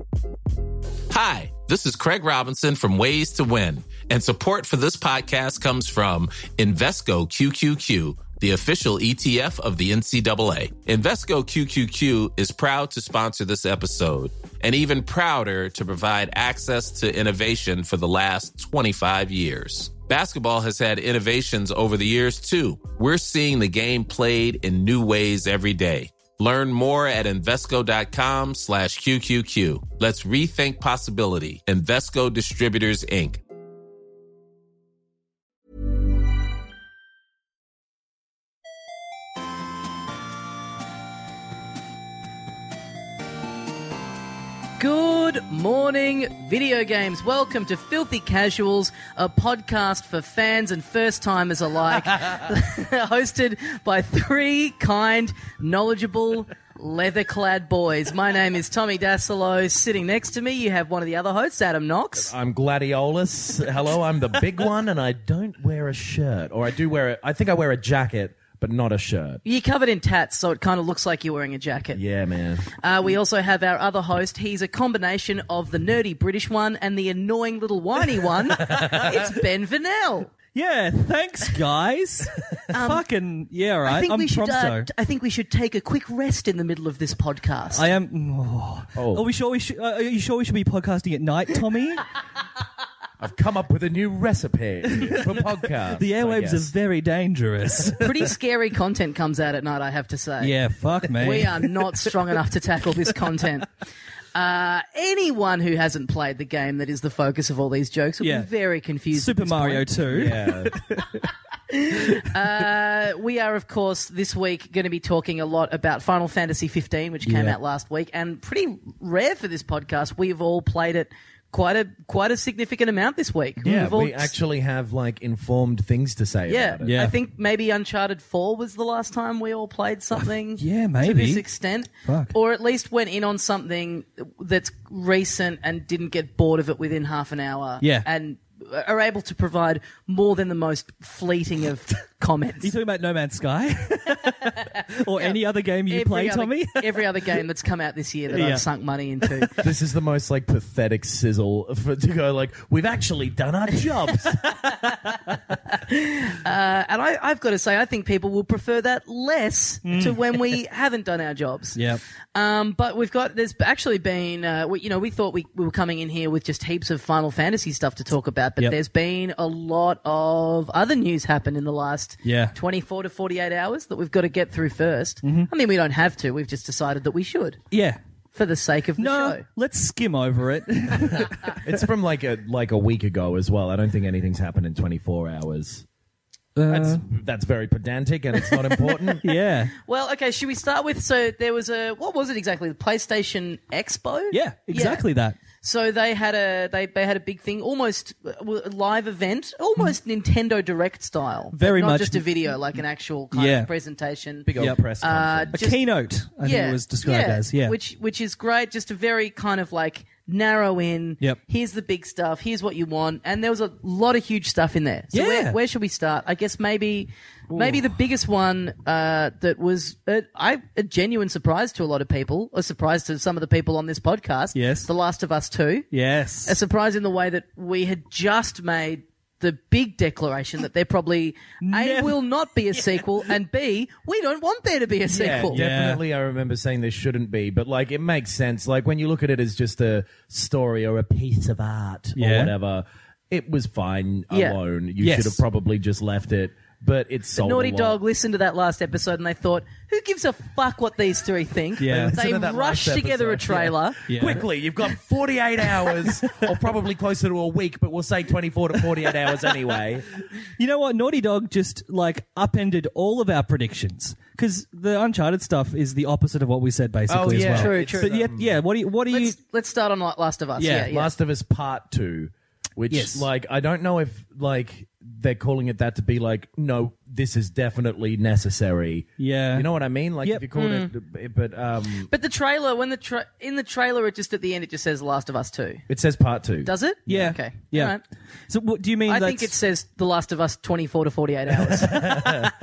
Hi, this is Craig Robinson from Ways to Win, and support for this podcast comes from Invesco QQQ, the official ETF of the NCAA. Invesco QQQ is proud to sponsor this episode, and even prouder to provide access to innovation for the last 25 years. Basketball has had innovations over the years, too. We're seeing the game played in new ways every day. Learn more at Invesco.com/QQQ. Let's rethink possibility. Invesco Distributors, Inc. Good morning, video games. Welcome to Filthy Casuals, a podcast for fans and first-timers alike, hosted by three kind, knowledgeable, leather-clad boys. My name is Tommy Dasilo. Sitting next to me, you have one of the other hosts, Adam Knox. I'm Gladiolus. Hello, I'm the big one, and I don't wear a shirt. Or I do wear I think I wear a jacket, but not a shirt. You're covered in tats, so it kind of looks like you're wearing a jacket. Yeah, man. We also have our other host. He's a combination of the nerdy British one and the annoying little whiny one. It's Ben Vanel. Yeah, thanks, guys. Fucking yeah, right. I think I'm we should take a quick rest in the middle of this podcast. I am. Are we sure we should? Are you sure we should be podcasting at night, Tommy? I've come up with a new recipe for podcast. The airwaves are very dangerous. Pretty scary content comes out at night, I have to say. Yeah, fuck me. We are not strong enough to tackle this content. Anyone who hasn't played the game that is the focus of all these jokes will be very confused. Super Mario 2. Yeah. We are, of course, this week going to be talking a lot about Final Fantasy 15, which came out last week, and pretty rare for this podcast. We've all played it quite a significant amount this week. Yeah, we actually have informed things to say about it. Yeah, I think maybe Uncharted 4 was the last time we all played something maybe. to this extent. Fuck. Or at least went in on something that's recent and didn't get bored of it within half an hour. Yeah. And are able to provide more than the most fleeting of comments. Are you talking about No Man's Sky? Or any other game you play, Tommy? Every other game that's come out this year that I've sunk money into. This is the most pathetic sizzle to go we've actually done our jobs. And I've got to say, I think people will prefer that less to when we haven't done our jobs. Yep. But there's actually been, we thought we were coming in here with just heaps of Final Fantasy stuff to talk about, but there's been a lot of other news happen in the last 24 to 48 hours that we've got to get through first. I mean, we don't have to. We've just decided that we should. Yeah. For the sake of the show. Let's skim over it. It's from a week ago as well. I don't think anything's happened in 24 hours. That's very pedantic and it's not important. Yeah. Well, okay, should we start with, so there was what was it exactly? The PlayStation Expo? Yeah, exactly that. So they had a big thing, almost a live event, almost Nintendo Direct style. Very not much. Just a video, like an actual kind of presentation. Big old press conference. A keynote, I think it was described as. Yeah. Which is great, just a very kind of narrow in. Yep. Here's the big stuff. Here's what you want. And there was a lot of huge stuff in there. So where should we start? I guess maybe the biggest one that was a genuine surprise to a lot of people, a surprise to some of the people on this podcast. Yes. The Last of Us 2. Yes. A surprise in the way that we had just made the big declaration that there probably A, will not be a sequel, and B, we don't want there to be a sequel. Yeah, definitely. I remember saying there shouldn't be, but it makes sense. When you look at it as just a story or a piece of art or whatever, it was fine alone. You should have probably just left it. But it's sold Naughty a lot. Dog listened to that last episode and they thought, who gives a fuck what these three think? Yeah. They rushed together a trailer. Yeah. Quickly, you've got 48 hours, or probably closer to a week, but we'll say 24 to 48 hours anyway. You know what? Naughty Dog just upended all of our predictions. Because the Uncharted stuff is the opposite of what we said, basically, as well. True. But what do you... Let's start on Last of Us. Yeah. Last of Us Part 2, which, I don't know if, they're calling it that to be no, this is definitely necessary. Yeah. You know what I mean? If you call it, But the trailer, in the trailer, it just at the end, it just says Last of Us 2. It says Part 2. Does it? Yeah. Okay. Yeah. All right. So what do you mean? I think it says The Last of Us 24 to 48 hours.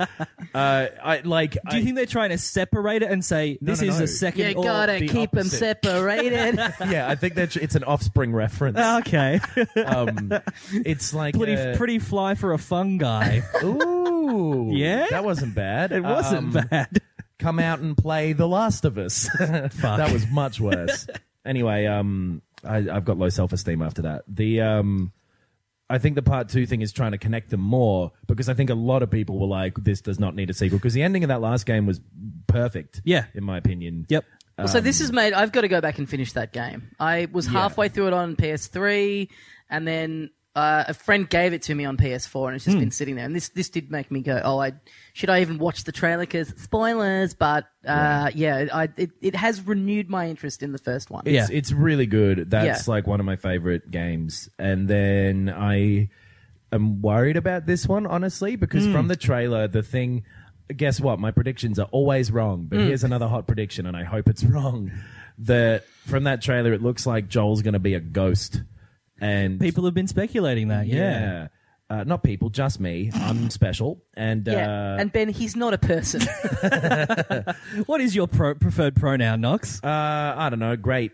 Do you think they're trying to separate it and say this is a second? You gotta keep them separated. Yeah, I think that it's an Offspring reference. Okay. It's like pretty fly for a fun guy. Ooh, yeah, that wasn't bad. It wasn't bad. Come out and play The Last of Us. That was much worse. Anyway, I've got low self-esteem after that. I think the part 2 thing is trying to connect them more, because I think a lot of people were like, this does not need a sequel, because the ending of that last game was perfect. Yeah. In my opinion. Yep. Well, so this is made. I've got to go back and finish that game. I was halfway through it on PS3, and then a friend gave it to me on PS4, and it's just been sitting there. And this did make me go, should I even watch the trailer? Because spoilers, but it has renewed my interest in the first one. It's really good. That's like one of my favorite games. And then I am worried about this one, honestly, because from the trailer, the thing... Guess what? My predictions are always wrong, but here's another hot prediction, and I hope it's wrong. From that trailer, it looks like Joel's going to be a ghost. And people have been speculating that, yeah. Not people, just me. I'm special. And and Ben, he's not a person. What is your preferred pronoun, Knox? I don't know. Great.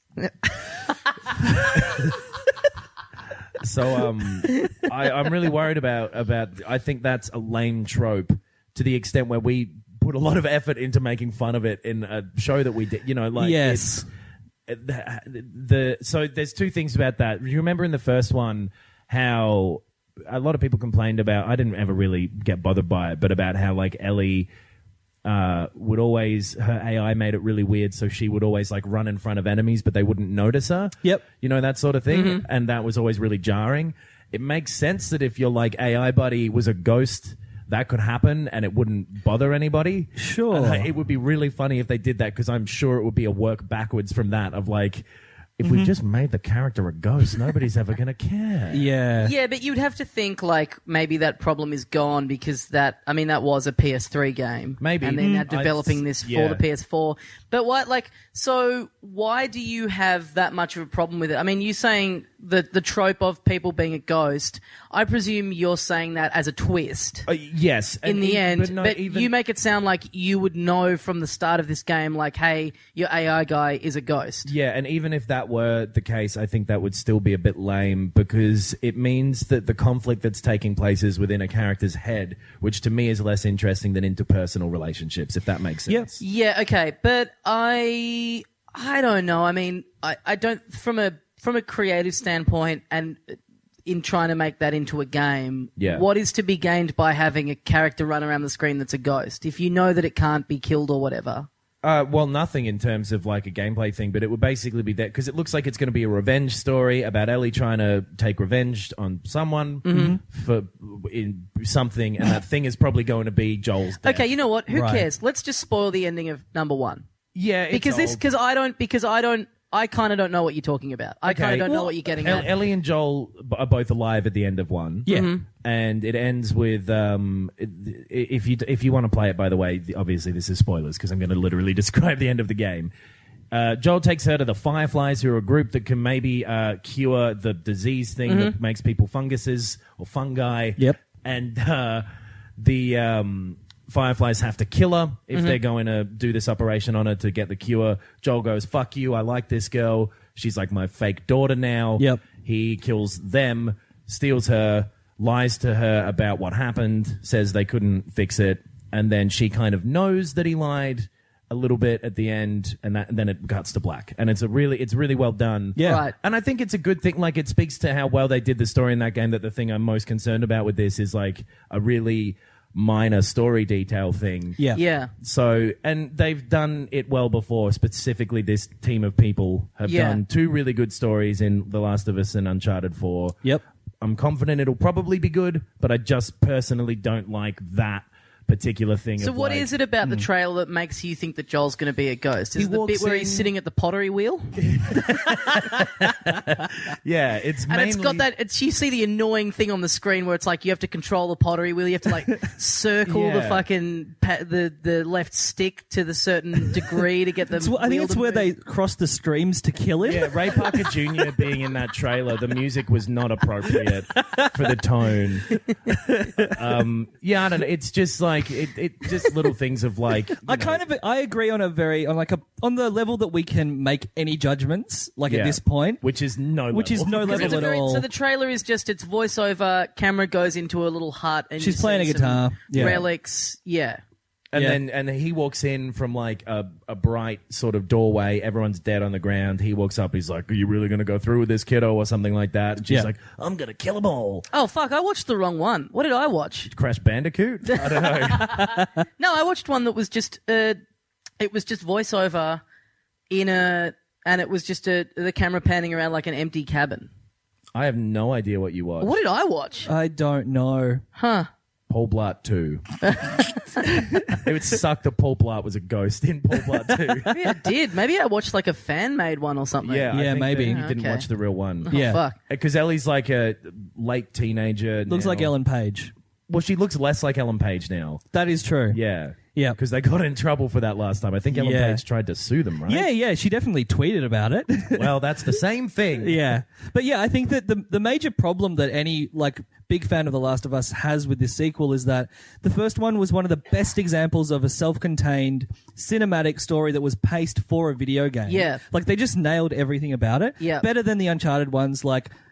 So I'm really worried about. I think that's a lame trope to the extent where we put a lot of effort into making fun of it in a show that we did. Yes. So there's 2 things about that. You remember in the first one how a lot of people complained about, I didn't ever really get bothered by it, but about how like Ellie would always, her AI made it really weird, so she would always like run in front of enemies but they wouldn't notice her. Yep. That sort of thing. And that was always really jarring. It makes sense that if your like AI buddy was a ghost, that could happen and it wouldn't bother anybody. Sure. And, it would be really funny if they did that, because I'm sure it would be a work backwards from that of like, if we just made the character a ghost, nobody's ever going to care. Yeah. Yeah, but you'd have to think like maybe that problem is gone, because that was a PS3 game. Maybe. And then they're developing this for the PS4. But why do you have that much of a problem with it? I mean, you saying the trope of people being a ghost, I presume you're saying that as a twist. Yes. In the end, but you make it sound like you would know from the start of this game, like, hey, your AI guy is a ghost. Yeah, and even if that were the case, I think that would still be a bit lame, because it means that the conflict that's taking place is within a character's head, which to me is less interesting than interpersonal relationships, if that makes sense. Yeah, okay, but I don't know. I mean, I don't, from a creative standpoint, and in trying to make that into a game, what is to be gained by having a character run around the screen that's a ghost, if you know that it can't be killed or whatever? Well, nothing in terms of like a gameplay thing, but it would basically be that, because it looks like it's going to be a revenge story about Ellie trying to take revenge on someone for something, and that thing is probably going to be Joel's death. Okay, you know what? Who cares? Let's just spoil the ending of number 1. Yeah, it's I kind of don't know what you're talking about. I kind of don't know what you're getting at. Ellie and Joel are both alive at the end of 1. Yeah. And it ends with, if you want to play it, by the way, obviously this is spoilers, because I'm going to literally describe the end of the game. Joel takes her to the Fireflies, who are a group that can maybe cure the disease thing that makes people funguses or fungi. Yep. And the Fireflies have to kill her if they're going to do this operation on her to get the cure. Joel goes, fuck you, I like this girl. She's like my fake daughter now. Yep. He kills them, steals her, lies to her about what happened, says they couldn't fix it, and then she kind of knows that he lied a little bit at the end, and then it cuts to black. And it's really well done. Yeah. Right. And I think it's a good thing. Like, it speaks to how well they did the story in that game, that the thing I'm most concerned about with this is like a really minor story detail thing. Yeah. Yeah. So, and they've done it well before. Specifically, this team of people have done 2 really good stories in The Last of Us and Uncharted 4. Yep. I'm confident it'll probably be good, but I just personally don't like that particular thing. So what is it about the trailer that makes you think that Joel's going to be a ghost? Is it the bit where he's sitting at the pottery wheel? Yeah, it's and mainly... it's got that. You see the annoying thing on the screen where it's like you have to control the pottery wheel. You have to like circle the fucking the left stick to the certain degree to get the. I think it's where they cross the streams to kill him. Yeah, Ray Parker Jr. being in that trailer, the music was not appropriate for the tone. Yeah, I don't know. It's just like like it just little things of like. I agree on on the level that we can make any judgments at this point, which is no level at all. So the trailer is just it's voiceover. Camera goes into a little hut and she's playing a guitar. Relics. Yeah. And he walks in from like a bright sort of doorway. Everyone's dead on the ground. He walks up. He's like, "Are you really going to go through with this, kiddo?" or something like that. And she's like, "I'm going to kill them all." Oh fuck! I watched the wrong one. What did I watch? Crash Bandicoot? I don't know. No, I watched one that was just it was just voiceover and it was just the camera panning around like an empty cabin. I have no idea what you watched. What did I watch? I don't know. Huh. Paul Blart 2. It would suck that Paul Blart was a ghost in Paul Blart 2. Maybe I did. Maybe I watched like a fan-made one or something. Yeah, Yeah, maybe. You didn't watch the real one. Oh, Yeah. fuck. Because Ellie's like a late teenager. Looks now. like Ellen Page. Well, she looks less like Ellen Page now. That is true. Yeah. Yeah. Because they got in trouble for that last time. I think Ellen Page tried to sue them, right? Yeah, she definitely tweeted about it. Well, that's the same thing. Yeah. But yeah, I think that the major problem that any big fan of The Last of Us has with this sequel is that the first one was one of the best examples of a self-contained cinematic story that was paced for a video game. Yeah. They just nailed everything about it. Yeah. Better than the Uncharted ones.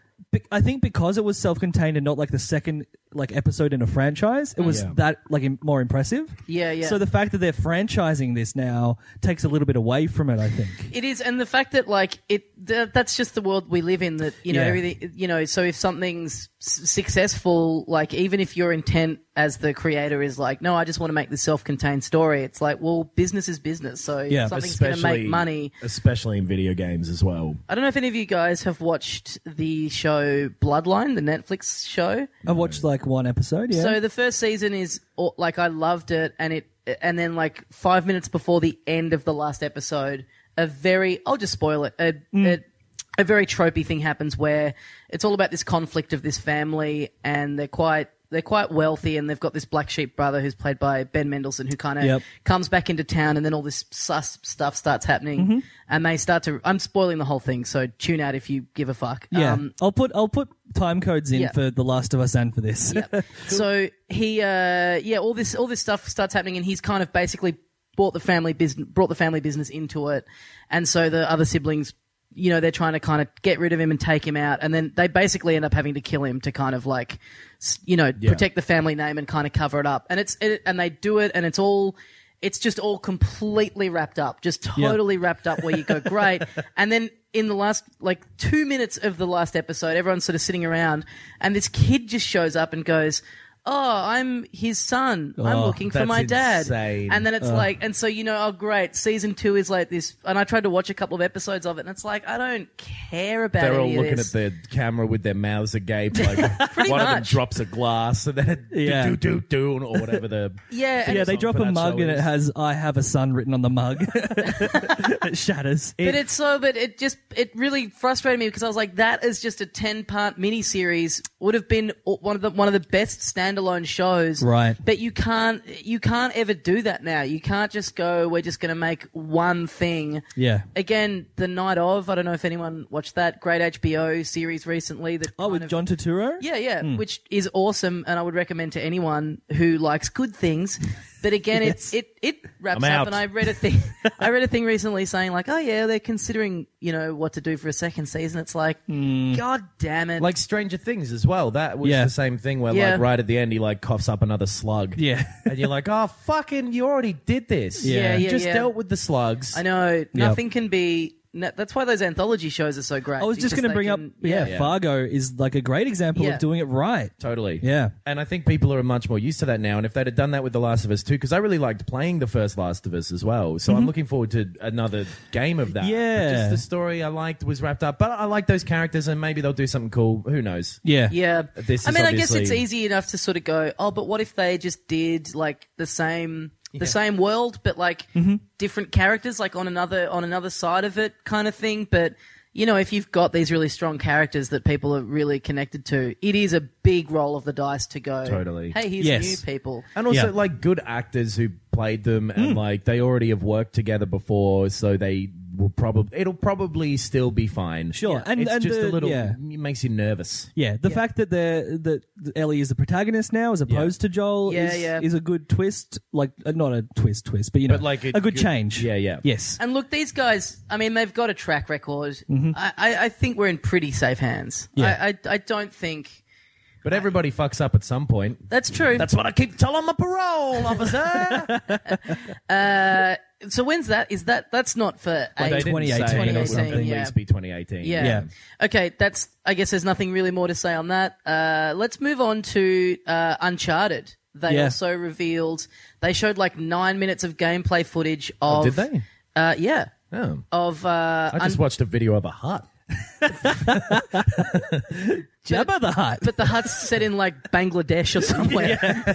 I think because it was self-contained and not like the second episode in a franchise, it was more impressive. Yeah. So the fact that they're franchising this now takes a little bit away from it, I think. It is, and the fact that that's just the world we live in. That everything. So if something's successful, even if your intent as the creator is no, I just want to make this self-contained story. It's business is business. So if something's going to make money, especially in video games as well. I don't know if any of you guys have watched the show Bloodline, the Netflix show. I've watched one episode. Yeah. So the first season is I loved it, and then 5 minutes before the end of the last episode, I'll just spoil it. A very tropey thing happens where it's all about this conflict of this family, and they're quite wealthy, and they've got this black sheep brother who's played by Ben Mendelsohn, who kind of comes back into town, and then all this sus stuff starts happening, and they start to. I'm spoiling the whole thing, so tune out if you give a fuck. Yeah, I'll put time codes in for The Last of Us and for this. So he, all this stuff starts happening, and he's kind of basically brought the family business into it, and so the other siblings. They're trying to kind of get rid of him and take him out, and then they basically end up having to kill him to kind of protect the family name and kind of cover it up. And and they do it, and it's just all completely wrapped up, just totally wrapped up where you go, great. And then in the last 2 minutes of the last episode, everyone's sort of sitting around, and this kid just shows up and goes, "Oh, I'm his son. I'm looking for my dad." Insane. And then it's and so oh great, season 2 is like this. And I tried to watch a couple of episodes of it, and it's I don't care about They're all any of looking this. at the camera with their mouths agape, one of them drops a glass, and then do or whatever the they drop a mug and it has "I have a son" written on the mug. It shatters. But it really frustrated me because I was like, that is just a 10-part miniseries. Would have been one of the best standalone shows, right? But you can't ever do that now. You can't just go, we're just going to make one thing. Yeah. Again, The Night Of, I don't know if anyone watched that great HBO series recently. With John Turturro. Yeah, which is awesome, and I would recommend to anyone who likes good things. But again, it wraps up, and I read a thing recently saying oh yeah, they're considering what to do for a second season. It's God damn it, Stranger Things as well. That was the same thing where right at the end he coughs up another slug. Yeah, and you're oh fucking, you already did this. You just dealt with the slugs. I know nothing can be. That's why those anthology shows are so great. I was just going to bring up, Fargo is a great example of doing it right. Totally. Yeah. And I think people are much more used to that now. And if they'd have done that with The Last of Us 2, because I really liked playing the first Last of Us as well. So I'm looking forward to another game of that. Yeah. But just the story I liked was wrapped up. But I like those characters, and maybe they'll do something cool. Who knows? Yeah. Yeah. I guess it's obviously- easy enough to sort of go, oh, but what if they just did the same world, but different characters, on another side of it, kind of thing. But if you've got these really strong characters that people are really connected to, it is a big roll of the dice to go. Totally. Hey, here's new people, and also good actors who played them, and they already have worked together before, so they it'll probably still be fine. Sure, and it's just a little. It makes you nervous. Yeah, the fact that that Ellie is the protagonist now, as opposed to Joel, is a good twist. Like not a twist, but like a good change. Yeah. Yes. And look, these guys, I mean, they've got a track record. Mm-hmm. I think we're in pretty safe hands. Yeah. I don't think. But everybody fucks up at some point. That's true. That's what I keep telling my parole officer. So when's that? Is that's not for 2018 or something? At least be 2018. Yeah. Okay, I guess there's nothing really more to say on that. Let's move on to Uncharted. They also revealed, they showed like 9 minutes of gameplay footage of... did they? Yeah. Oh. Of... I just watched a video of a hut. Jabba the Hutt. But the hut's set in like Bangladesh or somewhere.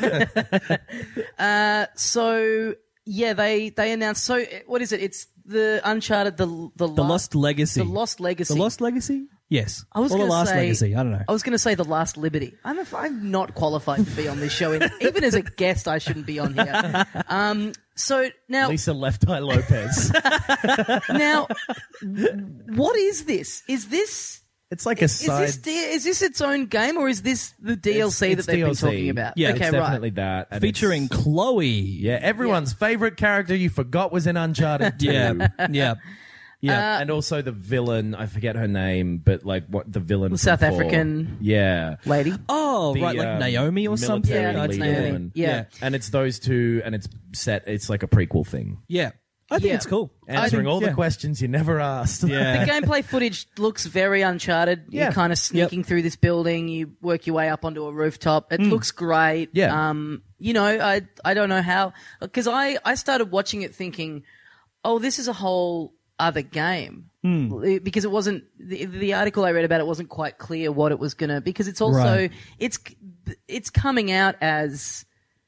So they announced. So what is it? It's the Uncharted, the Lost Legacy. The Lost Legacy. The Lost Legacy. Yes. I was or the Last say, Legacy. I don't know. I was going to say the Last Liberty. I'm not qualified to be on this show. Even as a guest, I shouldn't be on here. So now Lisa Left Eye Lopez. Now, what is this? Is this? It's like a side. Is this its own game, or is this the DLC that they've been talking about? Yeah, okay, it's definitely that. And featuring Chloe. Yeah, everyone's favorite character you forgot was in Uncharted 2. Yeah. And also the villain, I forget her name, but like what the villain from South 4. African lady. Oh, right, like Naomi or something. Yeah, it's Naomi. Woman. Yeah. And it's those two, and it's like a prequel thing. Yeah. I think it's cool. Answering all the questions you never asked. Yeah. The gameplay footage looks very Uncharted. Yeah. You're kind of sneaking through this building. You work your way up onto a rooftop. It looks great. Yeah. I don't know how, because I started watching it thinking, oh, this is a whole other game, because it wasn't the article I read about it wasn't quite clear what it was gonna, because it's also it's coming out as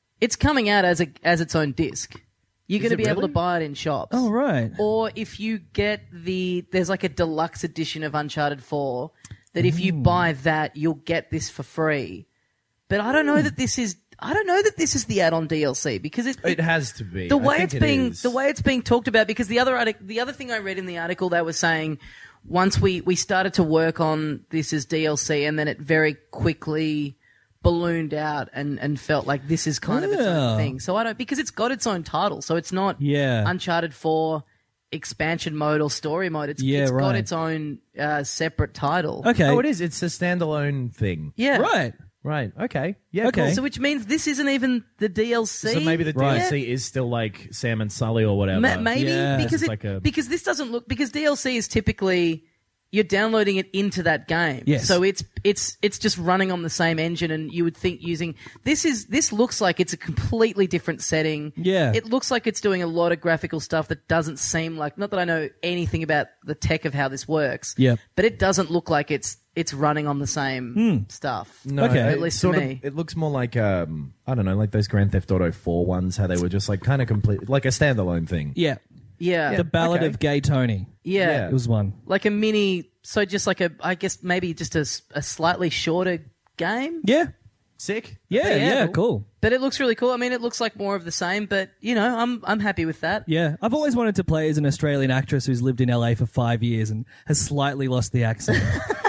its own disc. You're going to be able to buy it in shops. Oh, right. Or if you get there's like a deluxe edition of Uncharted 4 that if you buy that, you'll get this for free. But I don't know that this is the add-on DLC, because it has to be. The way it's being talked about, because the other thing I read in the article, they were saying once we started to work on this as DLC, and then it very quickly ballooned out and felt like this is kind of its own thing. So because it's got its own title, so it's not Uncharted 4 expansion mode or story mode. It's got its own separate title. Okay. Oh, it is. It's a standalone thing. Yeah. Right. Okay. Yeah. Okay. Cool. So which means this isn't even the DLC. So maybe the DLC is still like Sam and Sully or whatever. Maybe because this doesn't look, because DLC is typically you're downloading it into that game. Yes. So it's just running on the same engine, and you would think using this looks like it's a completely different setting. Yeah. It looks like it's doing a lot of graphical stuff that doesn't seem like, not that I know anything about the tech of how this works. Yeah. But it doesn't look like it's running on the same stuff. No, okay. At least to me. It looks more like I don't know, like those Grand Theft Auto 4 ones, how they were just like kind of complete, like a standalone thing. Yeah. Yeah. The Ballad of Gay Tony. Yeah. It was one. Like a mini, so just like I guess maybe just a slightly shorter game. Yeah. Sick. Yeah, cool. But it looks really cool. I mean, it looks like more of the same, but I'm happy with that. Yeah. I've always wanted to play as an Australian actress who's lived in LA for 5 years and has slightly lost the accent.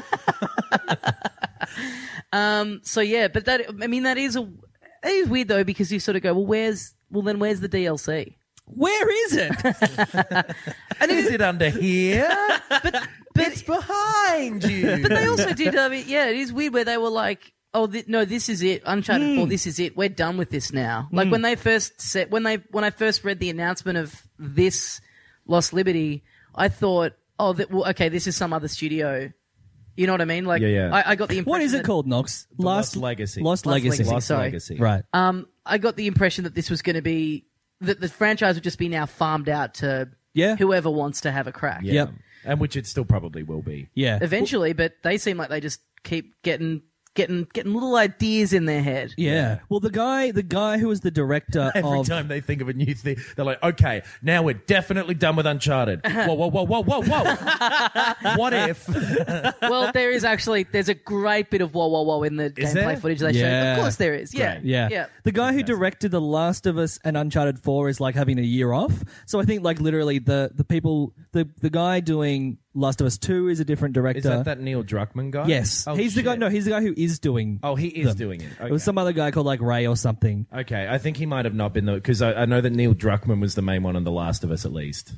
So yeah, but that is weird though, because you sort of go, well, where's the DLC? Where is it? And is it under here? But it's behind you. But they also did. I mean, yeah, it is weird where they were like, "Oh, no, this is it. Uncharted 4. This is it. We're done with this now." Like when they first said, when I first read the announcement of this Lost Liberty, I thought, "Oh, okay, this is some other studio." You know what I mean? Like, I got the impression. What is it called, Knox? Lost Legacy. Lost Legacy. Lost sorry. Legacy. Right. I got the impression that this was going to be that the franchise would just be now farmed out to whoever wants to have a crack. Yeah. Yep. And which it still probably will be. Yeah. Eventually, but they seem like they just keep getting getting little ideas in their head. Yeah. Well, the guy who was the director Every time they think of a new thing, they're like, okay, now we're definitely done with Uncharted. Whoa. What if? Well, there's a great bit of whoa in the gameplay footage they showed. Of course there is. Yeah. Yeah. The guy who directed The Last of Us and Uncharted 4 is like having a year off. So I think like literally the people, the guy doing Last of Us 2 is a different director. Is that Neil Druckmann guy? Yes. Oh, he's the guy. No, he's the guy who is doing. Oh, he is doing it. Okay. It was some other guy called like Ray or something. Okay, I think he might have not been because I know that Neil Druckmann was the main one on The Last of Us, at least.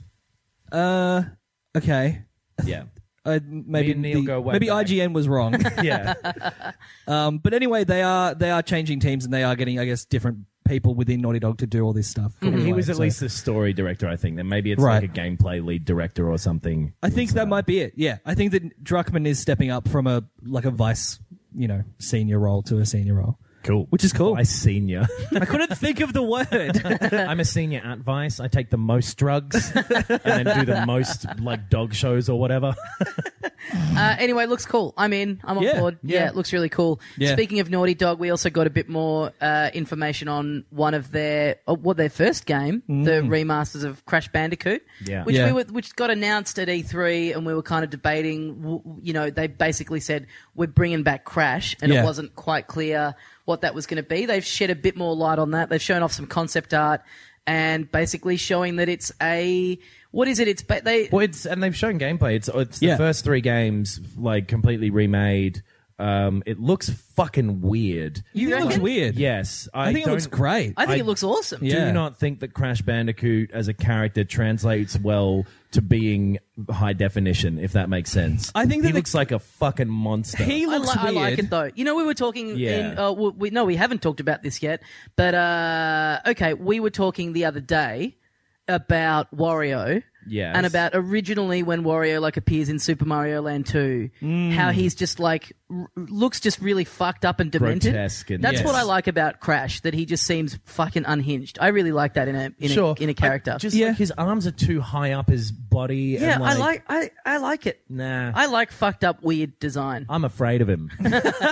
Okay. Yeah. Maybe Neil go way maybe back. IGN was wrong. Yeah. But anyway, they are changing teams and they are getting, I guess, different people within Naughty Dog to do all this stuff. Anyway, he was at least the story director, I think. Then maybe it's like a gameplay lead director or something. I think that might be it. Yeah, I think that Druckmann is stepping up from a vice, senior role to a senior role. Cool. Which is cool. I senior. I couldn't think of the word. I'm a senior at Vice. I take the most drugs and then do the most like dog shows or whatever. Anyway, it looks cool. I'm in. I'm on board. Yeah, it looks really cool. Yeah. Speaking of Naughty Dog, we also got a bit more information on one of their first game, the remasters of Crash Bandicoot, which got announced at E3, and we were kind of debating. They basically said we're bringing back Crash, and it wasn't quite clear what that was going to be. They've shed a bit more light on that. They've shown off some concept art and basically showing that it's a... What is it? And they've shown gameplay. It's the first 3 games like completely remade. It looks fucking weird. You think it looks weird? Yes. I think it looks great. I think it looks awesome. Do not think that Crash Bandicoot as a character translates well to being high definition, if that makes sense. I think that he looks like a fucking monster. He looks weird. I like it though. We were talking we haven't talked about this yet, but okay, we were talking the other day about Wario. Yes. And about originally when Wario like appears in Super Mario Land 2, how he's just like looks just really fucked up and demented. Grotesque. That's what I like about Crash, that he just seems fucking unhinged. I really like that in a character. Like his arms are too high up his body. Yeah, and I like it. Nah. I like fucked up weird design. I'm afraid of him.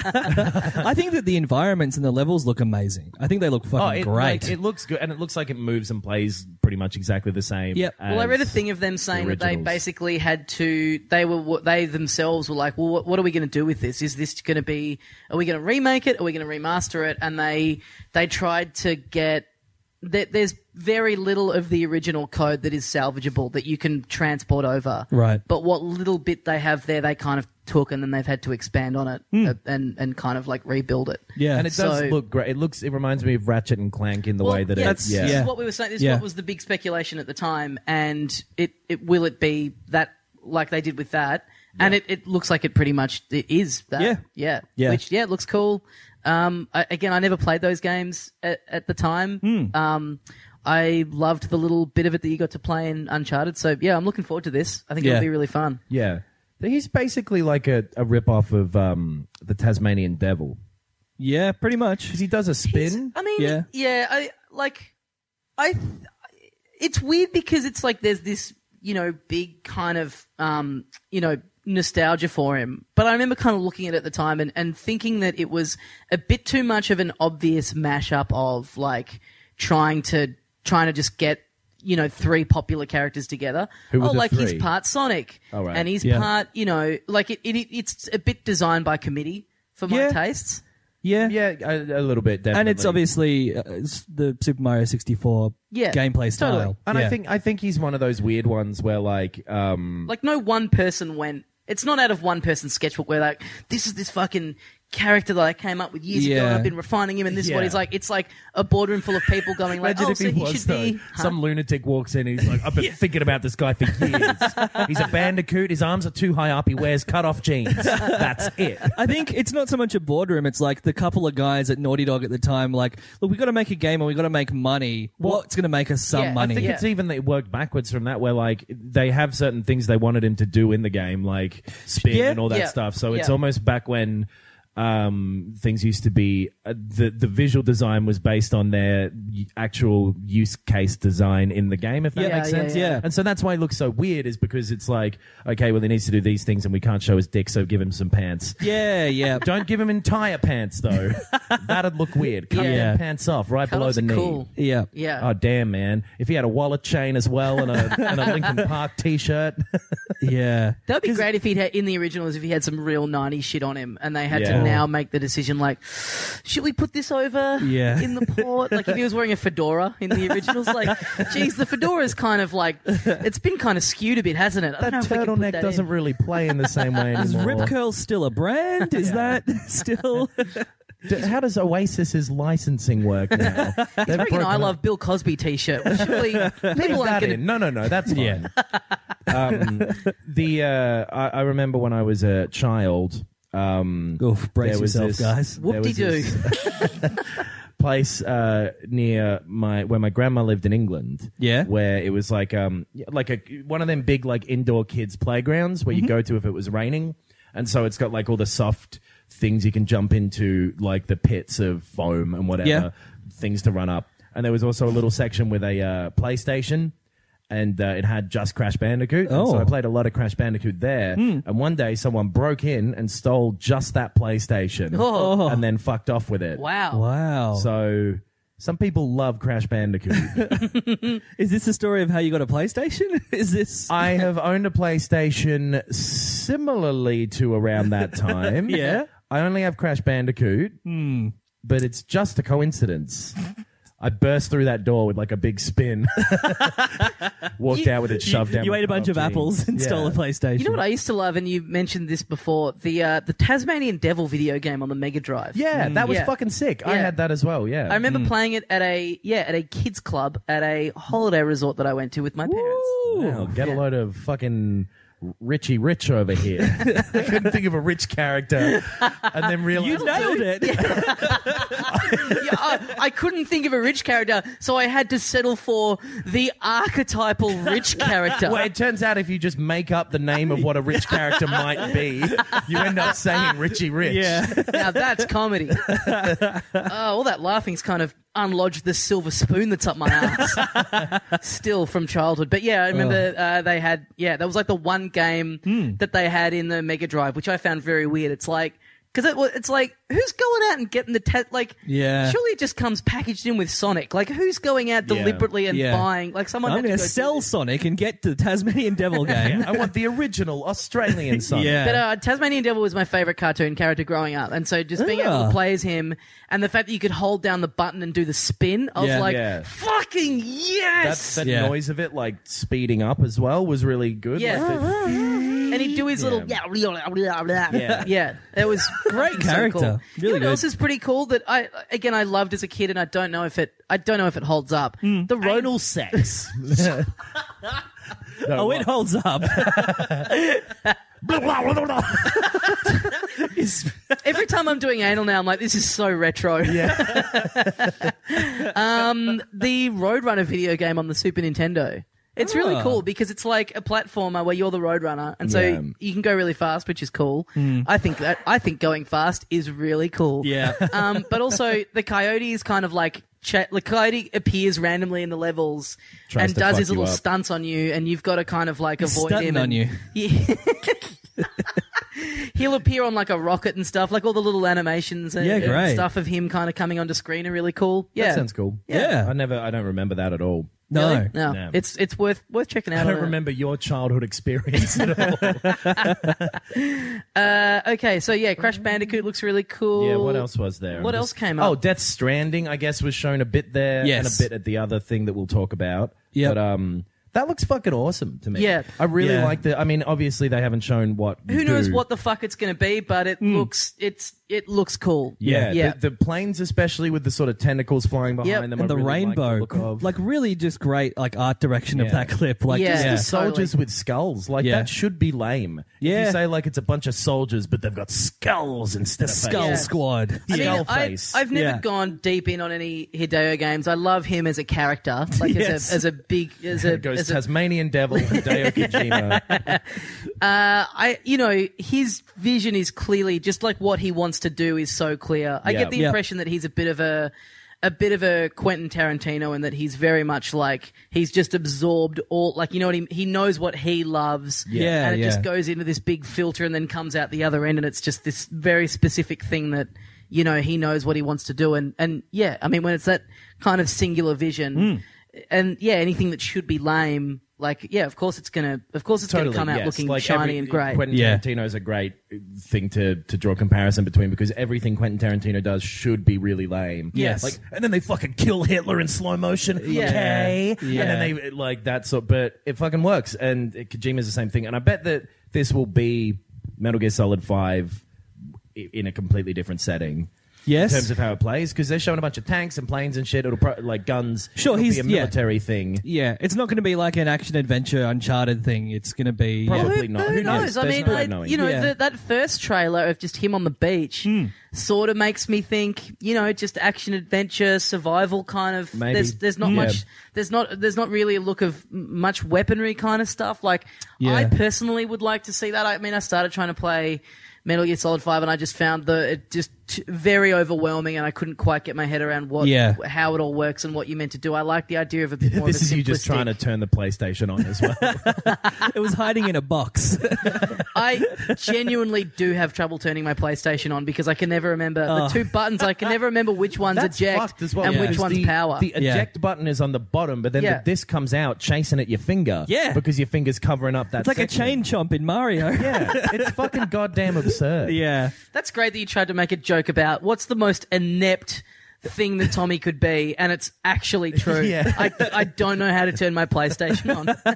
I think that the environments and the levels look amazing. I think they look fucking great. It looks good, and it looks like it moves and plays pretty much exactly the same. Yep. Well, I read a thing of them saying that they basically had to. They themselves were like, well, what are we going to do with this? Is this going to be? Are we going to remake it? Are we going to remaster it? And they tried to get. There's very little of the original code that is salvageable that you can transport over. Right. But what little bit they have there, they kind of took, and then they've had to expand on it and kind of like rebuild it. Yeah. And it does look great. It reminds me of Ratchet and Clank in the way that this is what we were saying. This is what was the big speculation at the time, and will it be that like they did with that? Yeah. And it looks like it pretty much it is that. Yeah. Which it looks cool. I never played those games at the time. I loved the little bit of it that you got to play in Uncharted. So, I'm looking forward to this. I think it'll be really fun. Yeah. He's basically like a rip-off of the Tasmanian Devil. Yeah, pretty much. Because he does a spin. It's weird because it's like there's this, big kind of, nostalgia for him. But I remember kind of looking at it at the time and thinking that it was a bit too much of an obvious mashup of like trying to just get 3 popular characters together. Who were the 3? He's part Sonic. Oh, right. And he's part, it's a bit designed by committee for my tastes. Yeah. Yeah, a little bit, definitely. And it's obviously it's the Super Mario 64 gameplay style. Totally. And I think he's one of those weird ones where like no one person went. It's not out of one person's sketchbook where like this is this fucking character that I came up with years ago and I've been refining him and this is what he's like. It's like a boardroom full of people going like, imagine if he should be... Some lunatic walks in and he's like, I've been thinking about this guy for years. He's a bandicoot. His arms are too high up. He wears cut-off jeans. That's it. I think it's not so much a boardroom. It's like the couple of guys at Naughty Dog at the time like, look, we've got to make a game and we've got to make money. What's going to make us some money? I think it's even that it worked backwards from that where like they have certain things they wanted him to do in the game like spin and all that stuff. So it's almost back when... things used to be the visual design was based on their actual use case design in the game, if that makes sense. Yeah. And so that's why it looks so weird, is because it's like, okay, well, he needs to do these things and we can't show his dick, so give him some pants. Yeah. Don't give him entire pants, though. That'd look weird. Cut them pants off right below the knee. Cool. Yeah. Yeah. Oh, damn, man. If he had a wallet chain as well and a Linkin Park t-shirt. Yeah. That would be great if he'd had, in the originals, if he had some real 90s shit on him and they had to now make the decision, like, should we put this over in the port? Like, if he was wearing a fedora in the originals, like, geez, the fedora is kind of like, it's been kind of skewed a bit, hasn't it? That turtleneck doesn't really play in the same way anymore. Is Rip Curl still a brand? Is that still... How does Oasis's licensing work now? He's wearing an I Love Bill Cosby t-shirt. Surely people aren't going to... No, that's fine. I remember when I was a child... brace yourself, guys. Whoop-de-doo. Place near where my grandma lived in England. Yeah. Where it was like one of them big like indoor kids playgrounds where you go to if it was raining. And so it's got like all the soft things you can jump into, like the pits of foam and whatever, things to run up. And there was also a little section with a PlayStation, and it had just Crash Bandicoot. And so I played a lot of Crash Bandicoot there. And one day someone broke in and stole just that PlayStation and then fucked off with it. Wow. So some people love Crash Bandicoot. Is this the story of how you got a PlayStation? Is this... I have owned a PlayStation similarly to around that time. Yeah. I only have Crash Bandicoot, but it's just a coincidence. I burst through that door with like a big spin. Walked out with it shoved down. You ate a bunch of apples and stole a PlayStation. You know what I used to love, and you mentioned this before, the Tasmanian Devil video game on the Mega Drive. Yeah, that was fucking sick. I had that as well, yeah. I remember playing it at a kids club at a holiday resort that I went to with my parents. Wow, get a load of fucking Richie Rich over here. I couldn't think of a rich character, and then realized you nailed it. I couldn't think of a rich character, so I had to settle for the archetypal rich character. Well, it turns out if you just make up the name of what a rich character might be, you end up saying Richie Rich. Yeah. Now that's comedy. All that laughing's kind of unlodged the silver spoon that's up my ass still from childhood. But yeah, I remember they had, that was like the one game that they had in the Mega Drive, which I found very weird. It's like, because it's like, who's going out and getting the surely it just comes packaged in with Sonic. Like, who's going out deliberately and buying, like someone I'm going to sell Sonic and get the Tasmanian Devil game. I want the original Australian Sonic. But Tasmanian Devil was my favorite cartoon character growing up, and so just being able to play as him, and the fact that you could hold down the button and do the spin, I was like, fucking yes! That noise of it, like, speeding up as well was really good. Yeah. Like and he'd do his little it was great character. Cool. Really you know what else is pretty cool that I loved as a kid, and I don't know if it holds up. The anal sex. It holds up. Every time I'm doing anal now, I'm like, this is so retro. Yeah. The Roadrunner video game on the Super Nintendo. It's really cool because it's like a platformer where you're the Roadrunner, and so you can go really fast, which is cool. I think going fast is really cool. Yeah. But also the coyote is kind of like the coyote appears randomly in the levels and does his little stunts on you, and you've got to kind of like avoid him. On you. Yeah. He'll appear on like a rocket and stuff, like all the little animations and stuff of him kind of coming onto screen are really cool. Yeah, that sounds cool. Yeah. I don't remember that at all. No. Really? No. It's worth checking out. I don't remember your childhood experience at all. Okay, so Crash Bandicoot looks really cool. Yeah, what else was there? What else came up? Oh, Death Stranding, I guess, was shown a bit there and a bit at the other thing that we'll talk about. Yeah. But that looks fucking awesome to me. Yeah. I really like I mean, obviously they haven't shown what Who knows what the fuck it's going to be, but it looks cool. Yeah. The planes, especially with the sort of tentacles flying behind them. And the really rainbow. like the look of. Like really just great like art direction of that clip. Like Yeah. The soldiers with skulls. Like that should be lame. Yeah. If you say like it's a bunch of soldiers, but they've got skulls instead of Skull faces. Squad. I mean, Skull face. I've never gone deep in on any Hideo games. I love him as a character, like as a It goes Tasmanian Devil, Hideo Kojima. His vision is clearly just like what he wants to do is so clear. I get the impression that he's a bit of a Quentin Tarantino, and that he's very much like he's just absorbed all, like, you know what he knows what he loves, and it just goes into this big filter and then comes out the other end, and it's just this very specific thing that, you know, he knows what he wants to do, and I mean, when it's that kind of singular vision, and anything that should be lame, like, of course it's gonna come out looking like shiny and great. Quentin Tarantino is a great thing to draw a comparison between, because everything Quentin Tarantino does should be really lame. Yes. Like, and then they fucking kill Hitler in slow motion. Okay. And then they like that sort, but it fucking works. And Kojima's the same thing. And I bet that this will be Metal Gear Solid 5 in a completely different setting. Yes. In terms of how it plays, because they're showing a bunch of tanks and planes and shit. It'll like guns. Sure, it'll be a military thing. Yeah, it's not going to be like an action-adventure Uncharted thing. It's going to be... Probably not. Who knows? I mean, that first trailer of just him on the beach sort of makes me think, you know, just action-adventure, survival kind of... Maybe. There's not much... There's not really a look of much weaponry kind of stuff. Like, I personally would like to see that. I mean, I started trying to play Metal Gear Solid 5, and I just found it just very overwhelming, and I couldn't quite get my head around how it all works and what you meant to do. I like the idea of a bit more This is you just trying to turn the PlayStation on as well. It was hiding in a box. I genuinely do have trouble turning my PlayStation on, because I can never remember the two buttons. I can never remember which one's eject and which one's power. The eject button is on the bottom, but then the disc comes out chasing at your finger. Yeah. Because your finger's covering up that It's like a chain chomp in Mario. Yeah. It's fucking goddamn absurd. Yeah. That's great that you tried to make a joke about what's the most inept thing that Tommy could be, and it's actually true. I don't know how to turn my PlayStation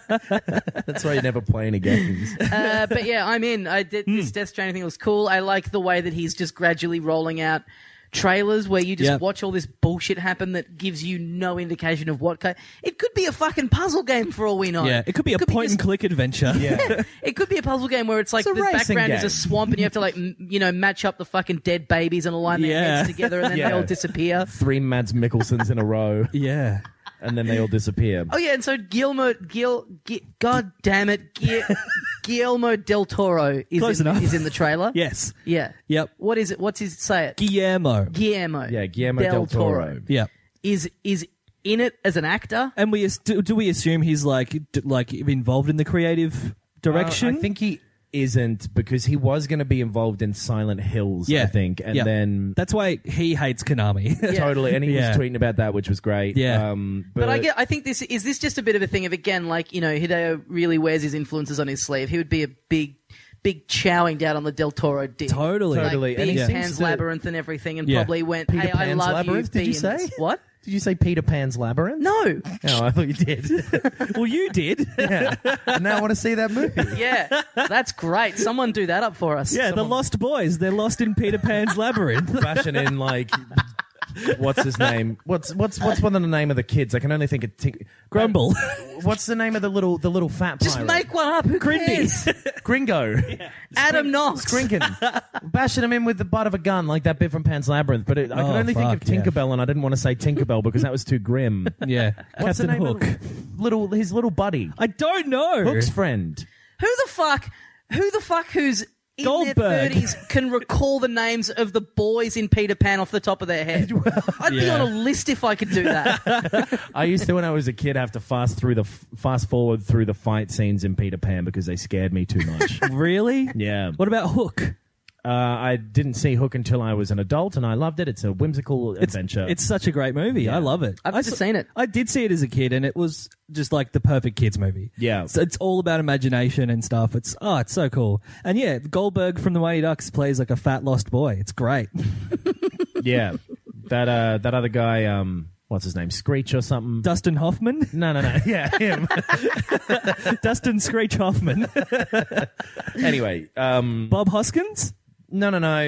on. That's why you never play any games. But I'm in. This Death Stranding thing was cool. I like the way that he's just gradually rolling out trailers where you just watch all this bullshit happen that gives you no indication of what it could be a fucking puzzle game for all we know. Yeah, it could be a point-and-click adventure. Yeah. It could be a puzzle game where it's like the background is a swamp and you have to, like, match up the fucking dead babies and align their heads together, and then they all disappear. 3 Mads Mikkelsens in a row. Yeah. And then they all disappear. Oh yeah, and so Guillermo del Toro is in the trailer. Yes. Yeah. Yep. What is it? What's his say it? Guillermo. Yeah, Guillermo del Toro. Yeah. Is in it as an actor? And do we assume he's like involved in the creative direction? I think he isn't, because he was going to be involved in Silent Hills, I think, and then that's why he hates Konami. Totally, and he was tweeting about that, which was great. Yeah, but I think this is just a bit of a thing of, again, like, you know, Hideo really wears his influences on his sleeve. He would be a big chowing down on the Del Toro dick. Totally. Like, And Peter Pan's Labyrinth and everything, and probably went, Peter "Hey, Pan's I love Labyrinth, you." Did you say What? Did you say Peter Pan's Labyrinth? No. Oh, I thought you did. Well, you did. Yeah. Now I want to see that movie. Yeah, that's great. Someone do that up for us. Yeah, the Lost Boys. They're lost in Peter Pan's Labyrinth. Bashing in, like, what's his name? What's one of the name of the kids? I can only think of Grumble. What's the name of the little fat pirate? Just make one up. Who cares? Gringo. Adam Knox. Skrinkin. Bashing him in with the butt of a gun, like that bit from Pan's Labyrinth. But I could only think of Tinkerbell, and I didn't want to say Tinkerbell because that was too grim. Yeah. What's Captain the name Hook. of his little buddy? I don't know. Hook's friend. Who the fuck who's in Goldberg. their 30s can recall the names of the boys in Peter Pan off the top of their head? I'd be on a list if I could do that. I used to, when I was a kid, have to fast forward through the fight scenes in Peter Pan because they scared me too much. Really? Yeah. What about Hook? I didn't see Hook until I was an adult, and I loved it. It's a whimsical adventure. It's such a great movie. I love it. I've just seen it. I did see it as a kid, and it was just like the perfect kids movie. Yeah. So it's all about imagination and stuff. It's so cool. And yeah, Goldberg from the Mighty Ducks plays like a fat lost boy. It's great. Yeah. That other guy, what's his name? Screech or something? Dustin Hoffman? No. Yeah, him. Dustin Screech Hoffman. Anyway. Bob Hoskins? No.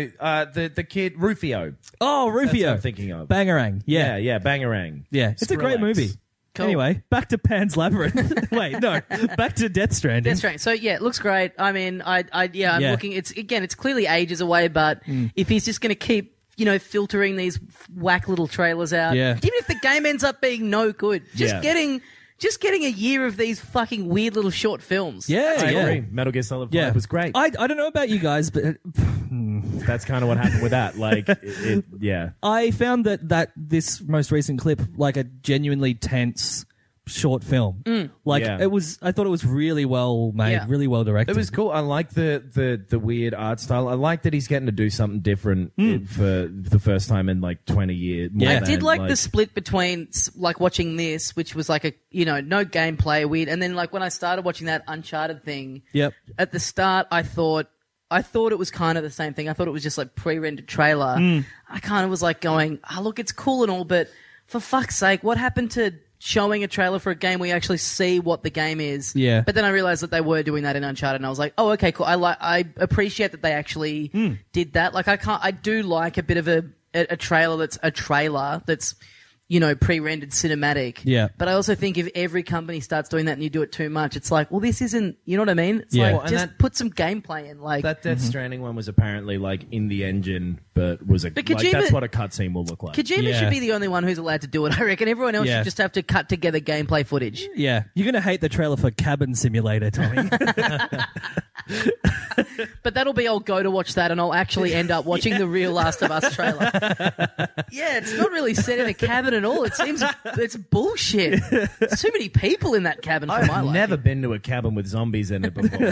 The kid, Rufio. Oh, Rufio. That's what I'm thinking of. Bangarang. Yeah. Yeah, Bangarang. Yeah. It's a great movie. Cool. Anyway, back to Pan's Labyrinth. Wait, no. Back to Death Stranding. Death Stranding. So yeah, it looks great. I mean, I'm looking. It's clearly ages away, but if he's just going to keep, filtering these whack little trailers out, even if the game ends up being no good, just getting just getting a year of these fucking weird little short films. Yeah, I agree. Metal Gear Solid 5 was great. I don't know about you guys, but That's kind of what happened with that. Like, yeah. I found that this most recent clip like a genuinely tense short film. Like Yeah. I thought it was really well made, Yeah. really well directed. It was cool. I like the weird art style. I like that he's getting to do something different for the first time in like 20 years. Yeah. I did like the split between like watching this, which was like a no gameplay weird, and then like when I started watching that Uncharted thing. Yep. At the start, I thought it was kind of the same thing. I thought it was just like pre-rendered trailer. I kind of was like going, look, it's cool and all, but for fuck's sake, what happened to showing a trailer for a game where you actually see what the game is? Yeah. But then I realized that they were doing that in Uncharted, and I was like, oh, okay, cool. I appreciate that they actually did that. Like, I do like a bit of a trailer that's pre-rendered cinematic. Yeah. But I also think if every company starts doing that and you do it too much, it's like, well, this isn't, you know what I mean? It's Yeah. like, Well, and just that- put some gameplay in. Like, That Death Stranding one was apparently like in the engine, but was But like Kojima- that's what a cutscene will look like. Kojima Yeah. should be the only one who's allowed to do it. I reckon everyone else Yeah. should just have to cut together gameplay footage. Yeah, you're gonna hate the trailer for Cabin Simulator, Tommy. But that'll be I'll go to watch that and I'll actually end up watching the real Last of Us trailer. Yeah, it's not really set in a cabin at all. It seems it's bullshit. There's too many people in that cabin for my I've life. never been to a cabin with zombies in it before.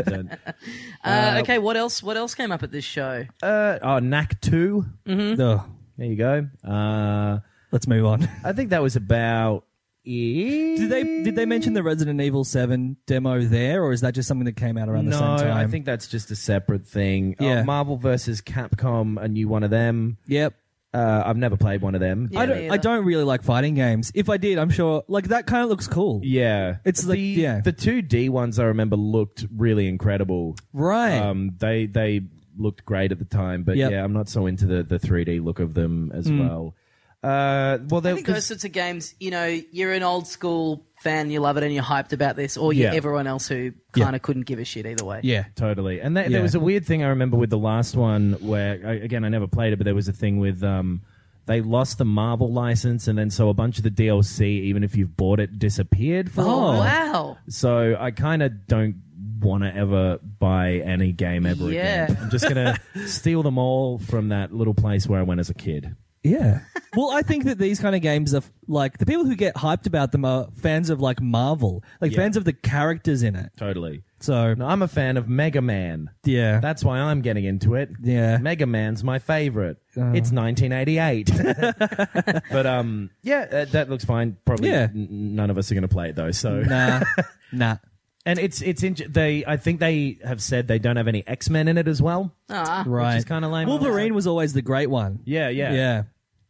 Okay, what else came up at this show? Knack 2. Oh, There you go. let's move on. I think that was about it. Did they mention the Resident Evil 7 demo there, or is that just something that came out around the same time? No, I think that's just a separate thing. Yeah. Marvel versus Capcom, a new one of them. Yep. I've never played one of them. Yeah. I don't really like fighting games. If I did, I'm sure like that kind of looks cool. Yeah. It's like- yeah. The 2D ones I remember looked really incredible. Right. They looked great at the time, but Yep. yeah, I'm not so into the 3D look of them as well. I think those sorts of games, you're an old school fan, you love it and you're hyped about this, or you're Yeah. everyone else who kind of couldn't give a shit either way. yeah. Totally. And Yeah. there was a weird thing I remember with the last one where, I never played it, but there was a thing with they lost the Marvel license, and then so a bunch of the DLC, even if you've bought it, disappeared for a Oh, while. wow. So I kind of don't want to ever buy any game ever Yeah. again. I'm just going to steal them all from that little place where I went as a kid. Yeah. Well, I think that these kind of games are like the people who get hyped about them are fans of like Marvel, like Yeah. fans of the characters in it. Totally. So No, I'm a fan of Mega Man. yeah, That's why I'm getting into it. Yeah. Mega Man's my favorite. It's 1988. But that looks fine. Probably Yeah. none of us are going to play it though. So nah. and I think they have said they don't have any X-Men in it as well. Ah. Right. Which is kinda lame. Wolverine was always the great one. Yeah. Yeah.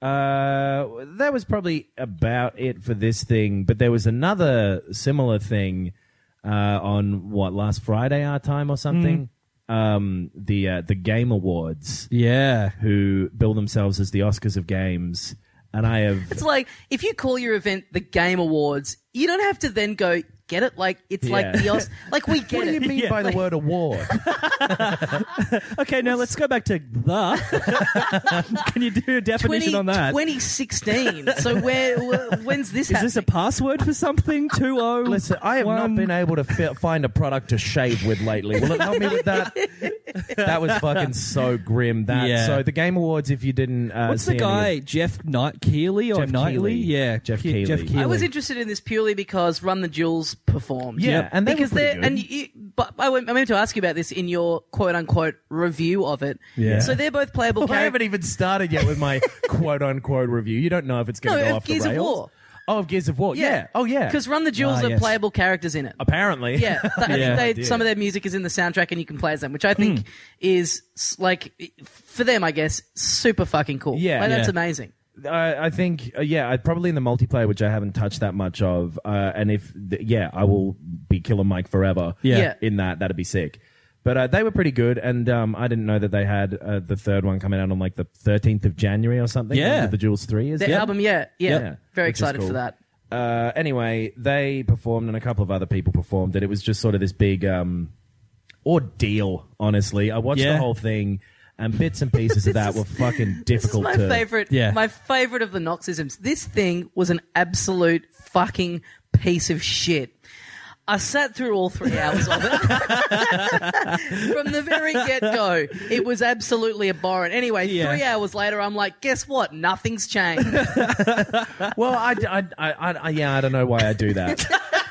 That was probably about it for this thing, but there was another similar thing on last Friday our time or something. The Game Awards, Yeah. who bill themselves as the Oscars of games, and I have It's like, if you call your event the Game Awards, you don't have to then go, get it? Like, it's like Yeah. like we get What do you it. mean by the word award? Okay, now let's go back to the. Can you do a definition on that? 2016. So when's this Is this a password for something? 20. Listen, I have not been able to find a product to shave with lately. Will it help me with that? That was fucking so grim. Yeah. So the Game Awards, if you didn't What's see the guy? Jeff Keighley or Jeff Knightley? Keighley. Yeah, Jeff Keighley. Jeff Keighley. I was interested in this purely because Run the Jewels performed. Yeah, Yep. and they because were pretty they're good. but I meant to ask you about this in your quote unquote review of it. Yeah. So they're both playable I characters. haven't even started yet with my quote unquote review. You don't know if it's going to No, go of off the Gears of rails. War. Oh, of Gears of War. Yeah. Oh, yeah. Because Run the Jewels Ah, are yes. playable characters in it. Apparently. Yeah, I Yeah. think some of their music is in the soundtrack and you can play as them, which I think is like for them, I guess, super fucking cool. Yeah. Like, that's Yeah. amazing. I think, probably in the multiplayer, which I haven't touched that much of. And I will be Killer Mike forever. Yeah. In that, that'd be sick. But they were pretty good, and I didn't know that they had the third one coming out on like the 13th of January or something. Yeah. The Jewels 3 is. Their album, yeah. Yeah. Very Which is excited cool. for that. Anyway, they performed, and a couple of other people performed, and it was just sort of this big ordeal, honestly. I watched Yeah. the whole thing, and bits and pieces of that were fucking This is difficult my to... favorite. Yeah. My favorite of the Noxisms. This thing was an absolute fucking piece of shit. I sat through all 3 hours of it. From the very get-go, it was absolutely abhorrent. Anyway, 3 hours later, I'm like, guess what? Nothing's changed. Well, I don't know why I do that.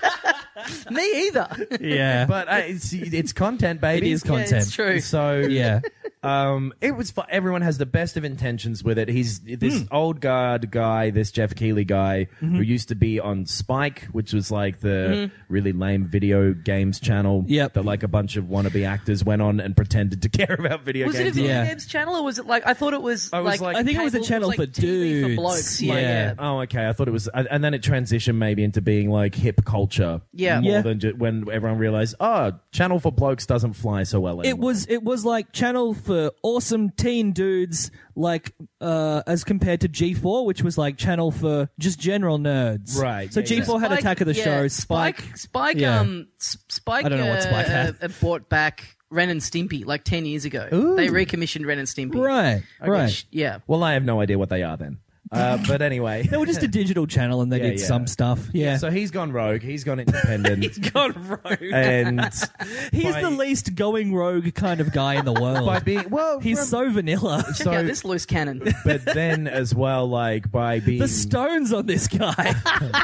Me either. Yeah. But it's content, baby. It is content. Yeah, it's true. So Yeah. it was everyone has the best of intentions with it. He's this old guard guy, this Jeff Keighley guy who used to be on Spike, which was like the really lame video games channel that like a bunch of wannabe actors went on and pretended to care about video Was games. it a video games channel, or was it like, I thought it was I think it was a channel for TV dudes. for blokes. Yeah. Oh, okay. I thought it was, and then it transitioned maybe into being like hip culture. Yeah. More Yeah. than when everyone realized, channel for blokes doesn't fly so well anymore. It was like channel for awesome teen dudes, like as compared to G4, which was like channel for just general nerds. Right, So yeah, G4 had Attack of the Show. Spike. Spike. I don't know what Spike had. Brought back Ren and Stimpy like 10 years ago. Ooh. They recommissioned Ren and Stimpy. Right. Right. Which, yeah. Well, I have no idea what they are then. But anyway. They were just a digital channel, and they did some stuff. Yeah. So he's gone rogue. He's gone independent. He's gone rogue. And He's by- the least going rogue kind of guy in the world. by being He's so vanilla. Check out this loose cannon. But then as well, like by being The stones on this guy.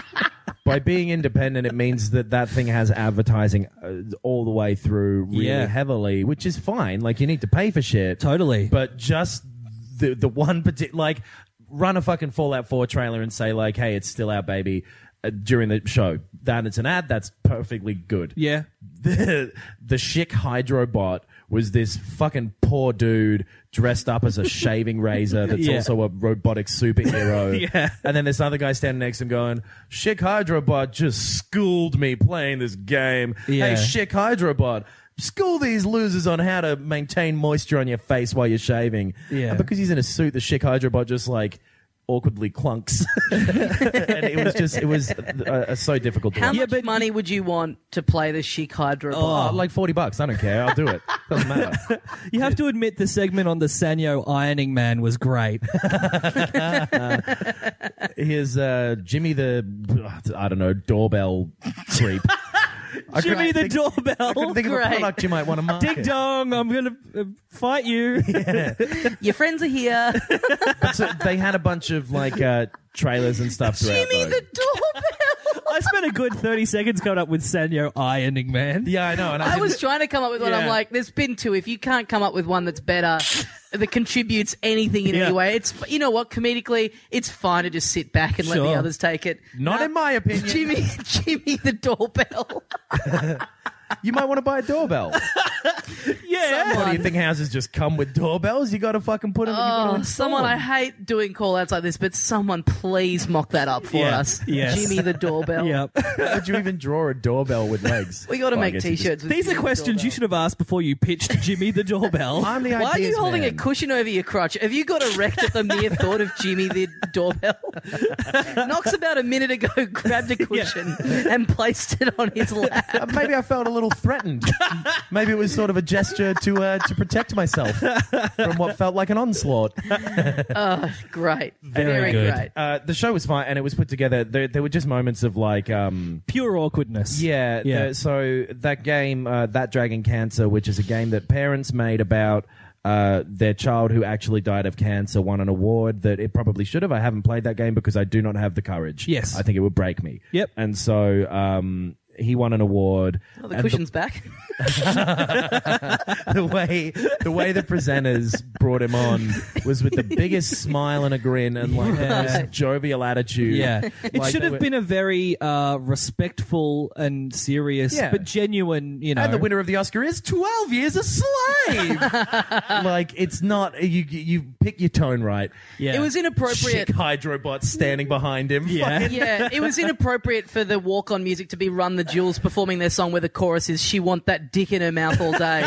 by being independent, it means that thing has advertising all the way through really heavily, which is fine. Like you need to pay for shit, Totally. But just the one particular, like, run a fucking Fallout 4 trailer and say like, hey, it's still out, baby, during the show. That it's an ad, that's perfectly good. Yeah. The Schick Hydrobot was this fucking poor dude dressed up as a shaving razor that's also a robotic superhero. Yeah. And then this other guy standing next to him going, Schick Hydrobot just schooled me playing this game. Yeah. Hey, Schick Hydrobot, school these losers on how to maintain moisture on your face while you're shaving. Yeah. And because he's in a suit, the Schick Hydrobot just like awkwardly clunks. And it was so difficult to How watch. much money would you want to play the Chic Hydro? Oh, like $40. I don't care. I'll do it. Doesn't matter. You have to admit the segment on the Sanyo Ironing Man was great. Here's Jimmy the, I don't know, doorbell creep. Jimmy the doorbell. I couldn't think of a Great. product you might want to market. Ding dong, I'm going to fight you. Your friends are here. But so they had a bunch of like trailers and stuff throughout. Jimmy though. the doorbell. I spent a good 30 seconds coming up with Sanyo Ironing Man. Yeah, I know. And I was trying to come up with one. Yeah. I'm like, there's been two. If you can't come up with one that's better, that contributes anything in any way, it's, you know what, comedically, it's fine to just sit back and let the Sure. others take it. Not No, in my opinion. Jimmy the doorbell. You might want to buy a doorbell. Yeah. What do you think houses just come with doorbells? You got to fucking put them. Oh, someone, I hate doing call-outs like this, but someone please mock that up for Yeah. us. Yes. Jimmy the doorbell. Yep. How would you even draw a doorbell with legs? We got to Well, I make guess you just- T-shirts. with These are Jimmy the questions you doorbell. should have asked before you pitched Jimmy the doorbell. I'm the Why are ideas you holding man. a cushion over your crotch? Have you got erect at the mere thought of Jimmy the doorbell? Knox about a minute ago grabbed a cushion and placed it on his lap. Maybe I felt a little threatened. Maybe it was sort of a gesture to protect myself from what felt like an onslaught. Great. Very good. great. The show was fine, and it was put together. There were just moments of like, Pure awkwardness. yeah. So that game, That Dragon Cancer, which is a game that parents made about their child who actually died of cancer, won an award that it probably should have. I haven't played that game because I do not have the courage. Yes. I think it would break me. Yep. And so he won an award. Oh, the And cushion's back. the way the presenters brought him on was with the biggest smile and a grin and like the most jovial attitude. Yeah. It Like should they have were- been a very respectful and serious, Yeah. but genuine, you know. And the winner of the Oscar is 12 Years a Slave. Like, it's not, you pick your tone right. Yeah. It was inappropriate. Chick Hydrobot standing behind him. Yeah. Fucking- Yeah, it was inappropriate for the walk-on music to be Run the Jewels performing their song where the chorus is "She want that dick in her mouth all day."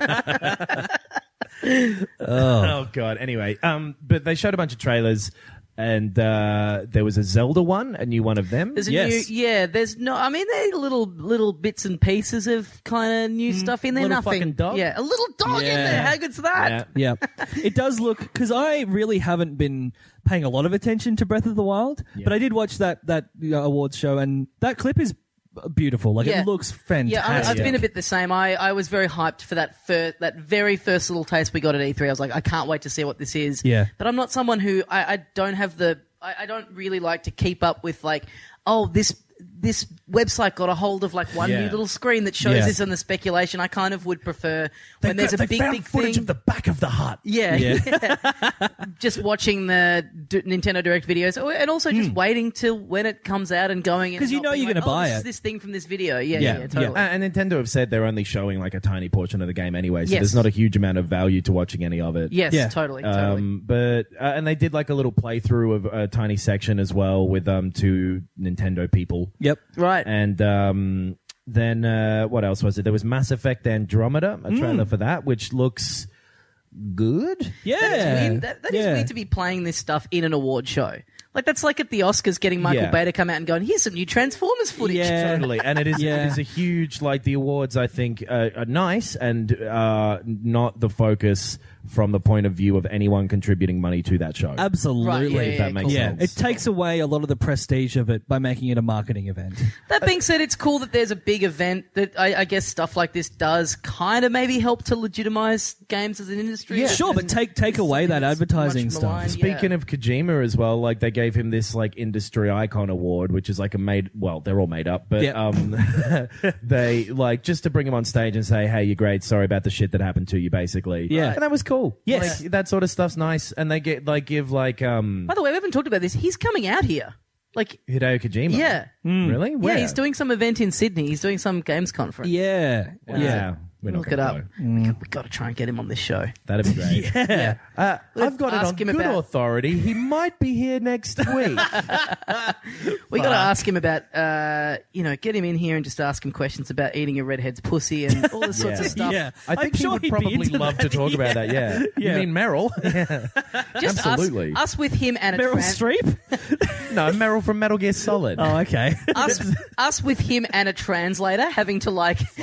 Oh God. Anyway, but they showed a bunch of trailers. And there was a Zelda one, a new one of them. There's a new, there's no, I mean, there are little bits and pieces of kind of new stuff in there. Little Nothing. fucking dog. Yeah, a little dog in there. How good's that? Yeah. It does look, because I really haven't been paying a lot of attention to Breath of the Wild, but I did watch that awards show, and that clip is beautiful. Like, it looks fantastic. Yeah, I've been a bit the same. I was very hyped for that very first little taste we got at E3. I was like, I can't wait to see what this is. Yeah. But I'm not someone who, I don't have I don't really like to keep up with like, oh, this website got a hold of like one new little screen that shows this and the speculation. I kind of would prefer when there's a big footage thing of the back of the hut. Yeah. Just watching the Nintendo Direct videos, and also just waiting till when it comes out and going, because you know you're going to buy it. This thing from this video, yeah, totally. And Nintendo have said they're only showing like a tiny portion of the game anyway, so there's not a huge amount of value to watching any of it. Yes, totally. But and they did like a little playthrough of a tiny section as well with two Nintendo people. Yep. Right. And then what else was it? There was Mass Effect Andromeda, a trailer for that, which looks good. Yeah. That is weird. That is weird to be playing this stuff in an award show. Like, that's like at the Oscars getting Michael Bay to come out and going, here's some new Transformers footage. Yeah, totally. And it is a huge, like, the awards, I think, are nice and not the focus from the point of view of anyone contributing money to that show. Absolutely. If that makes sense. It takes away a lot of the prestige of it by making it a marketing event. That being said, it's cool that there's a big event that I guess stuff like this does kind of maybe help to legitimize games as an industry. Yeah, sure, but take away that advertising stuff. Speaking of Kojima as well, like, they gave him this like industry icon award, which is like they're all made up, but they like just to bring him on stage and say, hey, you're great, sorry about the shit that happened to you, basically. Yeah. And that was cool. Yes. Like, that sort of stuff's nice. And they give By the way, we haven't talked about this. He's coming out here. Like Hideo Kojima. Yeah. Really? Where? Yeah, he's doing some event in Sydney. He's doing some games conference. Yeah. Yeah. We're not Look it up. We got to try and get him on this show. That'd be great. I've got it ask on him good authority. He might be here next week. We got to ask him about, get him in here and just ask him questions about eating a redhead's pussy and all this sorts of stuff. Yeah. I think he would probably love to talk about that. Yeah. You mean Meryl? Just absolutely. Us with him and Meryl Streep? No, Meryl from Metal Gear Solid. Oh, okay. us with him and a translator having to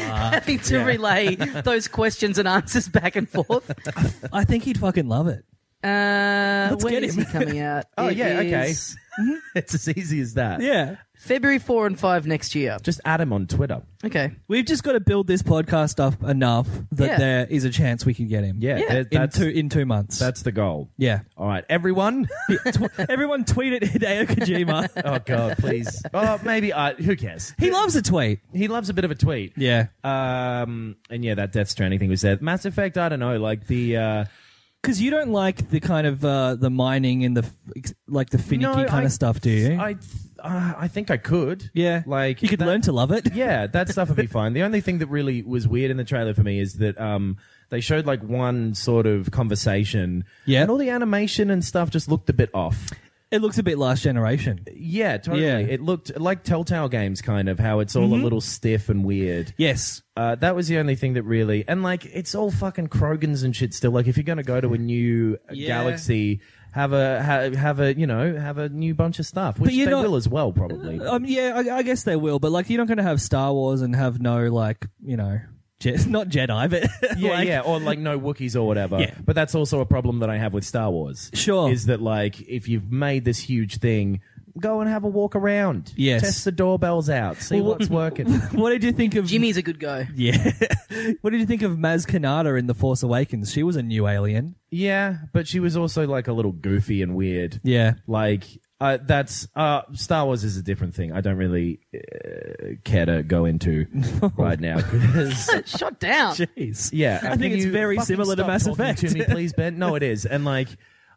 relay those questions and answers back and forth. I think he'd fucking love it. When get is him. he coming out? Okay. It's as easy as that. Yeah. February 4 and 5 next year. Just add him on Twitter. Okay. We've just got to build this podcast up enough that there is a chance we can get him. Yeah. In 2 months. That's the goal. Yeah. All right, everyone. Everyone tweet at Hideo Kojima. Oh, God, please. Oh, maybe. Who cares? He loves a tweet. He loves a bit of a tweet. Yeah. And that Death Stranding thing was there. Mass Effect, I don't know, like the... Because you don't like the kind of the mining and the finicky kind of stuff, do you? I think I could. Yeah. Like, you could learn to love it. Yeah, that stuff would be fine. The only thing that really was weird in the trailer for me is that they showed like one sort of conversation. Yeah. And all the animation and stuff just looked a bit off. It looks a bit Last Generation. Yeah, totally. Yeah. It looked like Telltale games, kind of, how it's all a little stiff and weird. Yes. That was the only thing that really... And, like, it's all fucking Krogans and shit still. Like, if you're going to go to a new galaxy... Have a new bunch of stuff, which they will as well, probably. I guess they will, but like you're not going to have Star Wars and have no not Jedi, but or like no Wookiees or whatever. Yeah. But that's also a problem that I have with Star Wars. Sure, is that like if you've made this huge thing, go and have a walk around. Yes, test the doorbells out, see what's working. What did you think of Jimmy's a good guy? Yeah. What did you think of Maz Kanata in The Force Awakens? She was a new alien. Yeah, but she was also like a little goofy and weird. Yeah, like. That's Star Wars is a different thing. I don't really care to go into right now. Shut down. Jeez. Yeah, I think it's very similar to Mass Effect. To me, please, Ben. No, it is, and like,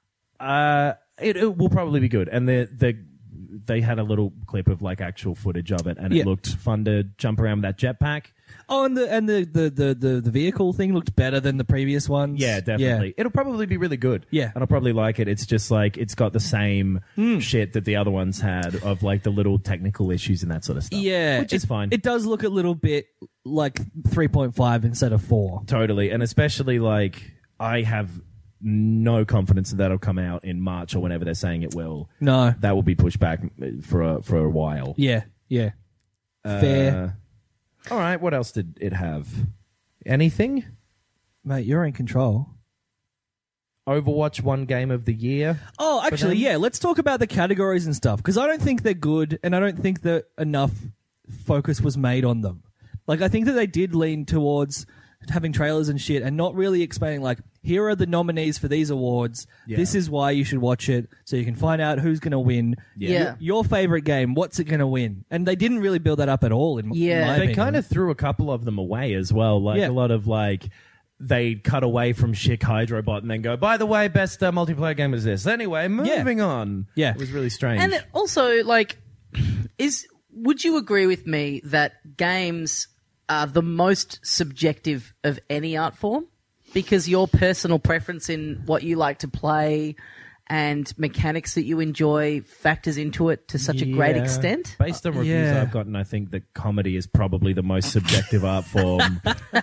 it will probably be good. And they had a little clip of like actual footage of it, and it looked fun to jump around with that jetpack. Oh, and the vehicle thing looked better than the previous ones. Yeah, definitely. Yeah. It'll probably be really good. Yeah. And I'll probably like it. It's just like it's got the same shit that the other ones had of like the little technical issues and that sort of stuff. Yeah. Which is fine. It does look a little bit like 3.5 instead of 4. Totally. And especially like I have no confidence that that'll come out in March or whenever they're saying it will. No. That will be pushed back for a while. Yeah. Fair. All right, what else did it have? Anything? Mate, you're in control. Overwatch won Game of the Year. Oh, actually, yeah. Let's talk about the categories and stuff, because I don't think they're good, and I don't think that enough focus was made on them. Like, I think that they did lean towards having trailers and shit and not really explaining, like, here are the nominees for these awards. Yeah. This is why you should watch it, so you can find out who's going to win. Yeah. Your favorite game, what's it going to win? And they didn't really build that up at all, in my opinion. They kind of threw a couple of them away as well. Like, a lot of, like, they cut away from Chic Hydrobot and then go, by the way, best multiplayer game is this. Anyway, moving on. Yeah. It was really strange. And also, like, would you agree with me that games are the most subjective of any art form? Because your personal preference in what you like to play and mechanics that you enjoy factors into it to such a great extent. Based on reviews I've gotten, I think that comedy is probably the most subjective art form.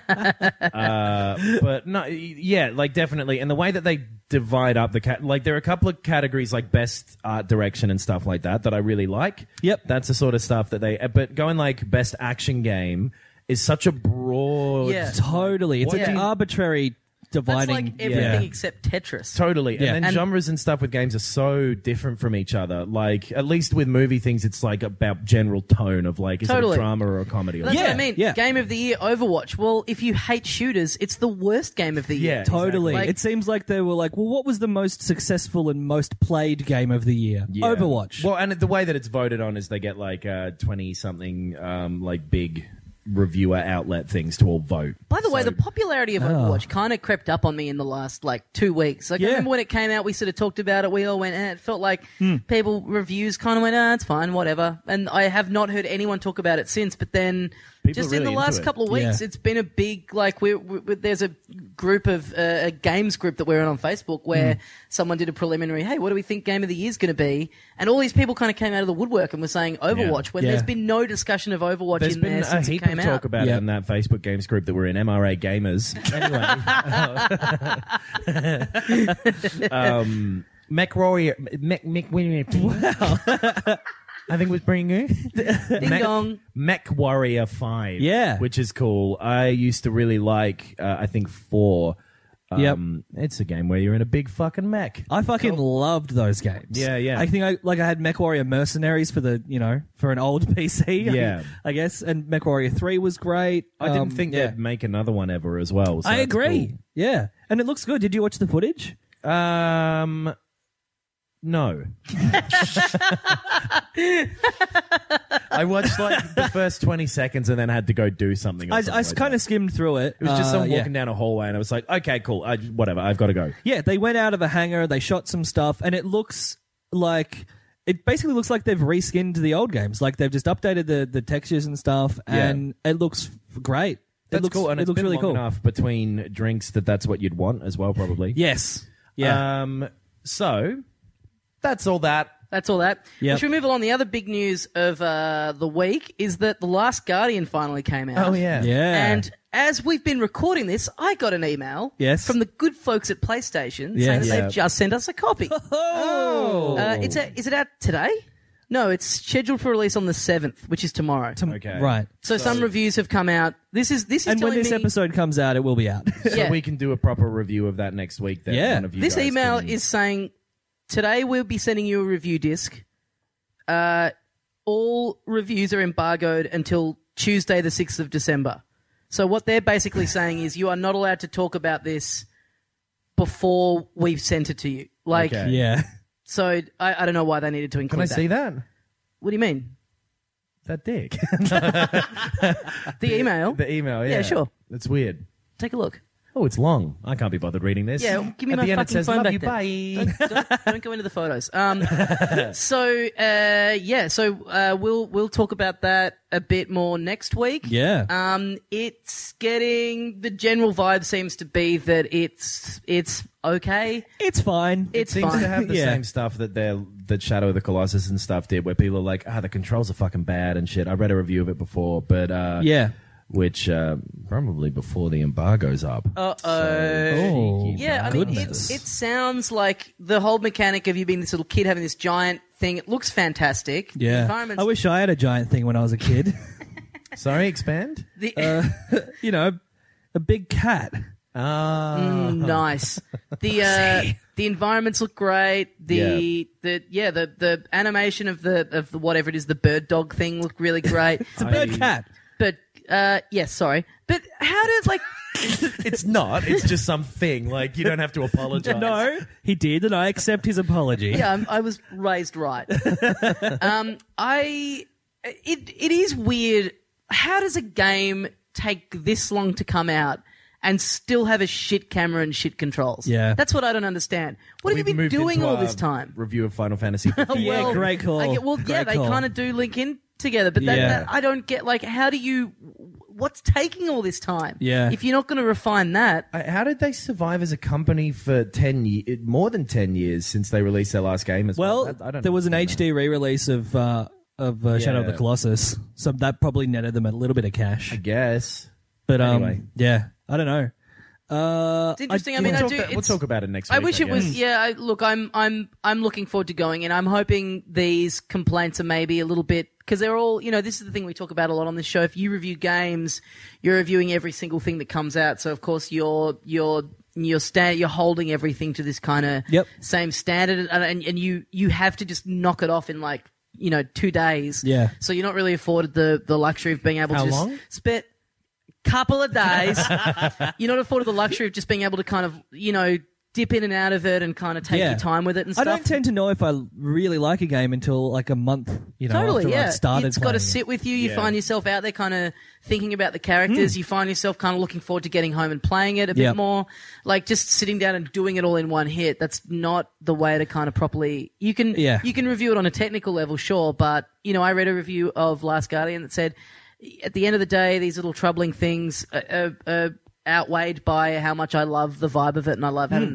But no, like definitely. And the way that they divide up like there are a couple of categories like best art direction and stuff like that I really like. Yep. That's the sort of stuff that but going like best action game is such a broad... Yeah. Totally. It's an arbitrary dividing... That's like everything except Tetris. Totally. Yeah. And then genres and stuff with games are so different from each other. Like, at least with movie things, it's like about general tone of like, is it a drama or a comedy? That's what I mean. Yeah. Game of the Year, Overwatch. Well, if you hate shooters, it's the worst game of the year. Yeah, totally. exactly. It seems like they were like, well, what was the most successful and most played game of the year? Yeah. Overwatch. Well, and the way that it's voted on is they get like 20-something like big reviewer outlet things to all vote. By the way, the popularity of Overwatch kind of crept up on me in the last, like, 2 weeks. Like, I remember when it came out, we sort of talked about it. We all went, it felt like reviews kind of went, it's fine, whatever. And I have not heard anyone talk about it since. But then People just really in the last couple of weeks, it's been a big, like, there's a group of, a games group that we're in on Facebook where someone did a preliminary, hey, what do we think Game of the Year is going to be? And all these people kind of came out of the woodwork and were saying Overwatch when there's been no discussion of Overwatch in there since it came out. Talk about it in that Facebook games group that we're in, MRA Gamers. Anyway, I think it was bringing you Ding dong. Mech Warrior 5. Yeah. Which is cool. I used to really like, I think 4. It's a game where you're in a big fucking mech. I fucking loved those games. Yeah. I think I had MechWarrior Mercenaries for for an old PC. Yeah. I guess, and MechWarrior 3 was great. I didn't think they'd make another one ever as well. So I that's agree. Cool. Yeah, and it looks good. Did you watch the footage? No. I watched like the first 20 seconds and then had to go do something. I kind of skimmed through it. It was just someone walking down a hallway and I was like, okay, cool. Whatever. I've got to go. Yeah, they went out of a hangar. They shot some stuff and it basically looks like they've reskinned the old games. Like they've just updated the textures and stuff and it looks great. That's cool. And it's been really long enough between drinks that's what you'd want as well, probably. Yes. Yeah. So... That's all that. Yep. Well, should we move along? The other big news of the week is that The Last Guardian finally came out. Oh, yeah. Yeah. And as we've been recording this, I got an email from the good folks at PlayStation saying that they've just sent us a copy. Oh. Is it out today? No, it's scheduled for release on the 7th, which is tomorrow. Okay. Right. So some reviews have come out. This is and when this episode comes out, it will be out. So we can do a proper review of that next week. Then Yeah. one of you This guys email can... is saying... Today we'll be sending you a review disc. All reviews are embargoed until Tuesday the 6th of December. So what they're basically saying is you are not allowed to talk about this before we've sent it to you. Like, yeah. So I don't know why they needed to include that. Can I see that? What do you mean? That dick. The email? The email, yeah. Yeah, sure. It's weird. Take a look. Oh, it's long. I can't be bothered reading this. Yeah, give me At my the end fucking it says, phone love back you, then. bye. Don't go into the photos. So we'll talk about that a bit more next week. Yeah. It's getting the general vibe seems to be that it's okay. It's fine. It's It seems fine. to have the same stuff that Shadow of the Colossus and stuff did, where people are like, the controls are fucking bad and shit. I read a review of it before, but which probably before the embargo's up. Yeah, I mean, it sounds like the whole mechanic of you being this little kid having this giant thing. It looks fantastic. Yeah, the environment's... I wish I had a giant thing when I was a kid. Sorry, expand. A big cat. Nice. The environments look great. The animation of the whatever it is, the bird dog thing looked really great. It's a bird cat. But yes, sorry. But how did It's not. It's just something. Like, you don't have to apologize. No, he did, and I accept his apology. Yeah, I was raised right. It is weird. How does a game take this long to come out and still have a shit camera and shit controls? Yeah. That's what I don't understand. What have you been doing all this time? Review of Final Fantasy 15. Yeah, great call. They kind of do link in together, but that I don't get, like, what's taking all this time? Yeah. If you're not going to refine that. How did they survive as a company for more than 10 years since they released their last game as well? I don't there was an HD re-release of Shadow of the Colossus, so that probably netted them a little bit of cash. I guess. But anyway. yeah, I don't know. It's interesting. We'll talk about it next week. I wish it was. Yeah, look, I'm looking forward to going, and I'm hoping these complaints are maybe a little bit, because they're all, this is the thing we talk about a lot on this show. If you review games, you're reviewing every single thing that comes out. So of course you're holding everything to this kind of same standard, and you have to just knock it off in 2 days. Yeah. So you're not really afforded the luxury of being able to long? just spit couple of days. You're not afforded the luxury of just being able to kind of, dip in and out of it and kind of take your time with it and stuff. I don't tend to know if I really like a game until like a month, after I've started It's got to sit with you. You find yourself out there kind of thinking about the characters. You find yourself kind of looking forward to getting home and playing it a bit more. Like just sitting down and doing it all in one hit. That's not the way to kind of properly... You can review it on a technical level, sure, but, I read a review of Last Guardian that said, at the end of the day, these little troubling things are outweighed by how much I love the vibe of it, and I love having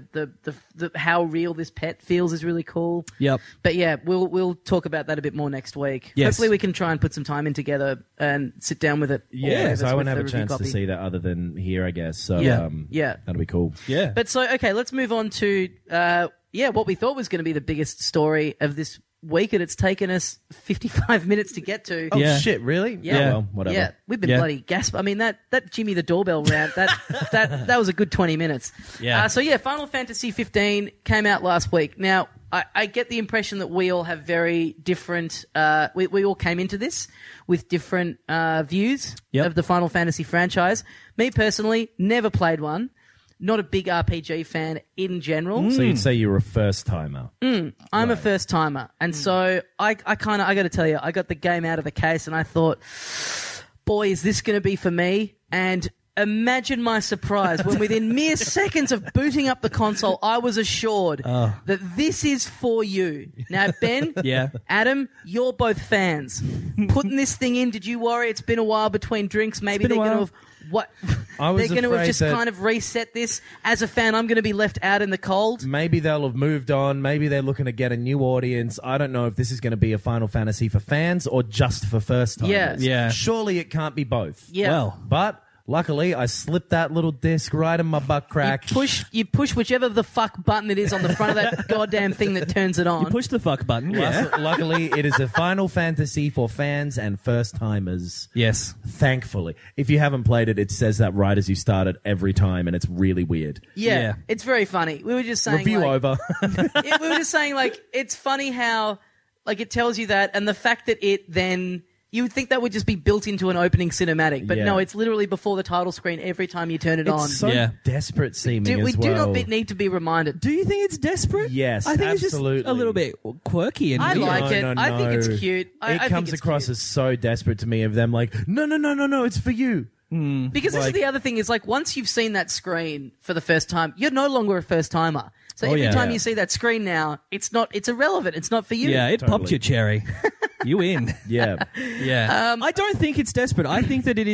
the how real this pet feels is really cool. Yep. But yeah, we'll talk about that a bit more next week. Yes. Hopefully we can try and put some time in together and sit down with it. Yeah, so I won't have a chance to see that other than here, I guess. So that'll be cool. Yeah. But so okay, let's move on to what we thought was going to be the biggest story of this week, and it's taken us 55 minutes to get to. Oh shit, really? Yeah. Well, whatever. Yeah, we've been bloody gasp. I mean, that Jimmy the doorbell rant, that was a good 20 minutes. Yeah. Final Fantasy 15 came out last week. Now, I get the impression that we all have very different, we all came into this with different views of the Final Fantasy franchise. Me personally, never played one. Not a big RPG fan in general. So you'd say you were a first timer. I'm a first timer. And so I got to tell you, I got the game out of the case and I thought, boy, is this going to be for me? And imagine my surprise when within mere seconds of booting up the console, I was assured that this is for you. Now, Ben, Adam, you're both fans. Putting this thing in, did you worry? It's been a while between drinks. Maybe they're going to have... What? They're going to have just kind of reset this. As a fan, I'm going to be left out in the cold. Maybe they'll have moved on. Maybe they're looking to get a new audience. I don't know if this is going to be a Final Fantasy for fans or just for first timers. Yeah. Surely it can't be both. Yeah. Well, but luckily, I slipped that little disc right in my butt crack. You push whichever the fuck button it is on the front of that goddamn thing that turns it on. You push the fuck button. Yeah. Luckily, it is a Final Fantasy for fans and first timers. Yes. Thankfully. If you haven't played it, it says that right as you start it every time, and it's really weird. Yeah. It's very funny. We were just saying... Review over. We were just saying, it's funny how, it tells you that, and the fact that it then... You would think that would just be built into an opening cinematic, but no, it's literally before the title screen every time you turn it on. It's so desperate seeming We do not need to be reminded. Do you think it's desperate? Yes, I think absolutely. It's just a little bit quirky and I weird. like it. No. I think it's cute. It comes across as so desperate to me of them no, it's for you. Because this is the other thing is once you've seen that screen for the first time, you're no longer a first timer. So every time you see that screen now, it's irrelevant. It's not for you. Yeah, it popped your cherry. You in. Yeah. Yeah. I don't think it's desperate. I think that it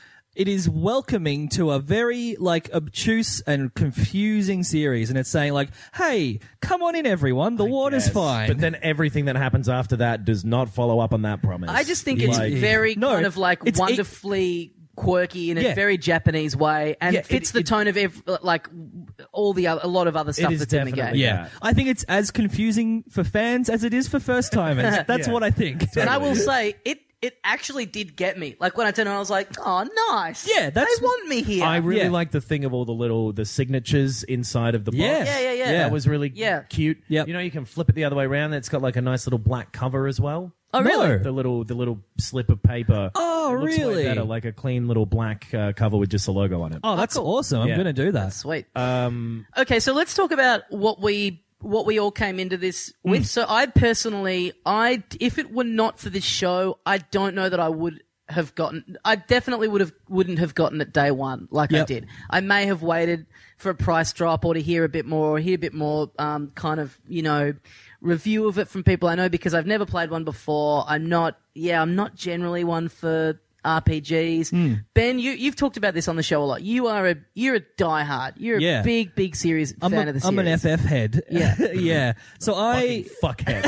is welcoming to a very obtuse and confusing series, and it's saying hey, come on in everyone, the water's fine. But then everything that happens after that does not follow up on that promise. I just think it's very kind of wonderfully quirky in a very Japanese way, and it fits the tone of a lot of other stuff that's in the game. Yeah, I think it's as confusing for fans as it is for first timers. That's what I think. Totally. And I will say it actually did get me. Like when I turned on, I was like, "Oh, nice! Yeah, they want me here." I really like the thing of all the signatures inside of the box. Yeah. That was really cute. Yep. You know, you can flip it the other way around. It's got like a nice little black cover as well. Oh, really? The little slip of paper. Oh, it looks really? way better, like a clean little black cover with just a logo on it. Oh, that's awesome! I'm going to do that. That's sweet. Okay, so let's talk about what we all came into this with. So I personally, if it were not for this show, I don't know that I would have gotten. I definitely wouldn't have gotten it day one like I did. I may have waited for a price drop or to hear a bit more, kind of, review of it from people I know, because I've never played one before. I'm not generally one for RPGs. Ben, you've talked about this on the show a lot. You're a diehard. You're a big series fan of the series. I'm an FF head. Yeah. Yeah. So Fuckhead.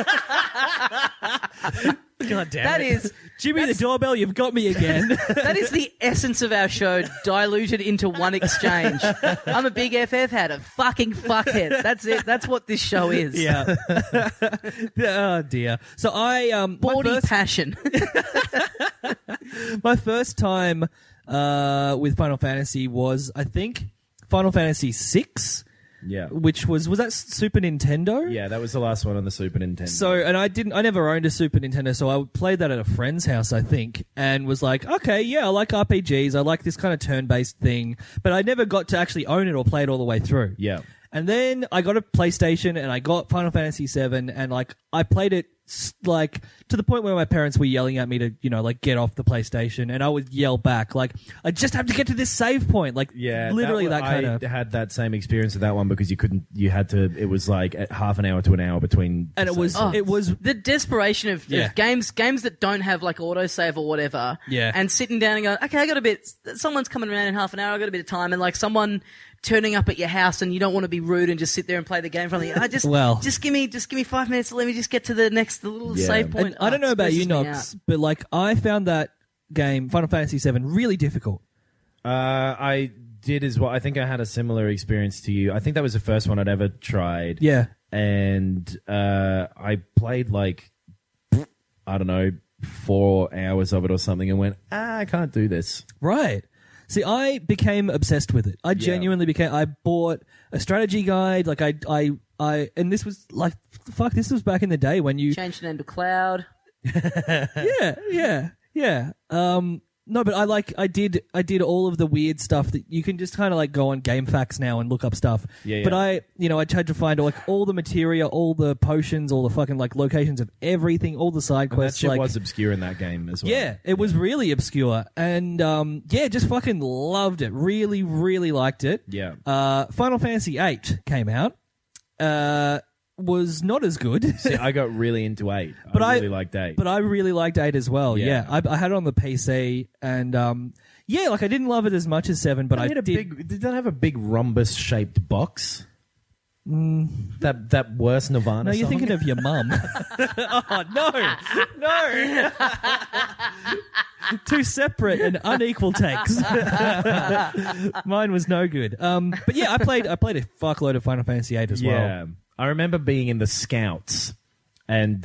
God damn that it. is Jimmy the doorbell, you've got me again. That is the essence of our show diluted into one exchange. I'm a big FF head, a fucking fuckhead. That's it. That's what this show is. Yeah. Oh dear. So Bawdy passion. My first time with Final Fantasy was, I think, Final Fantasy VI. Yeah. Which was that Super Nintendo? Yeah, that was the last one on the Super Nintendo. So, and I never owned a Super Nintendo, so I played that at a friend's house, I think, and was like, okay, yeah, I like RPGs, I like this kind of turn-based thing, but I never got to actually own it or play it all the way through. Yeah. And then I got a PlayStation and I got Final Fantasy VII, and like I played it like to the point where my parents were yelling at me to, get off the PlayStation, and I would yell back like, I just have to get to this save point. Like, literally that kind of. I had that same experience with that one because it was like at half an hour to an hour between. And it was the desperation of games that don't have like autosave or whatever. Yeah. And sitting down and going, okay, someone's coming around in half an hour, I got a bit of time, and like someone turning up at your house and you don't want to be rude and just sit there and play the game from the just give me 5 minutes, let me just get to the little save point. And I don't know about you, Knox, but like I found that game, Final Fantasy VII, really difficult. I did as well. I think I had a similar experience to you. I think that was the first one I'd ever tried. Yeah. And I played like, I don't know, 4 hours of it or something and went, I can't do this. Right. See, I became obsessed with it. I genuinely became. I bought a strategy guide. Like and this was like, fuck. This was back in the day when you changed the name to Cloud. Yeah. No, but I did all of the weird stuff that you can just kind of like go on GameFAQs now and look up stuff. Yeah. But I tried to find like all the materia, all the potions, all the fucking like locations of everything, all the side quests. That shit was obscure in that game as well. Yeah, it was really obscure, and just fucking loved it. Really, really liked it. Yeah. Final Fantasy VIII came out. Was not as good. See, I got really into 8. But I really liked 8. But I really liked 8 as well. Yeah. I had it on the PC, and like I didn't love it as much as 7, but I did. Did that have a big rhombus-shaped box? That worst Nirvana No, you're song? thinking of your mum. Oh, no. Two separate and unequal takes. Mine was no good. But yeah, I played a fuckload of Final Fantasy VIII as well. Yeah. I remember being in the Scouts, and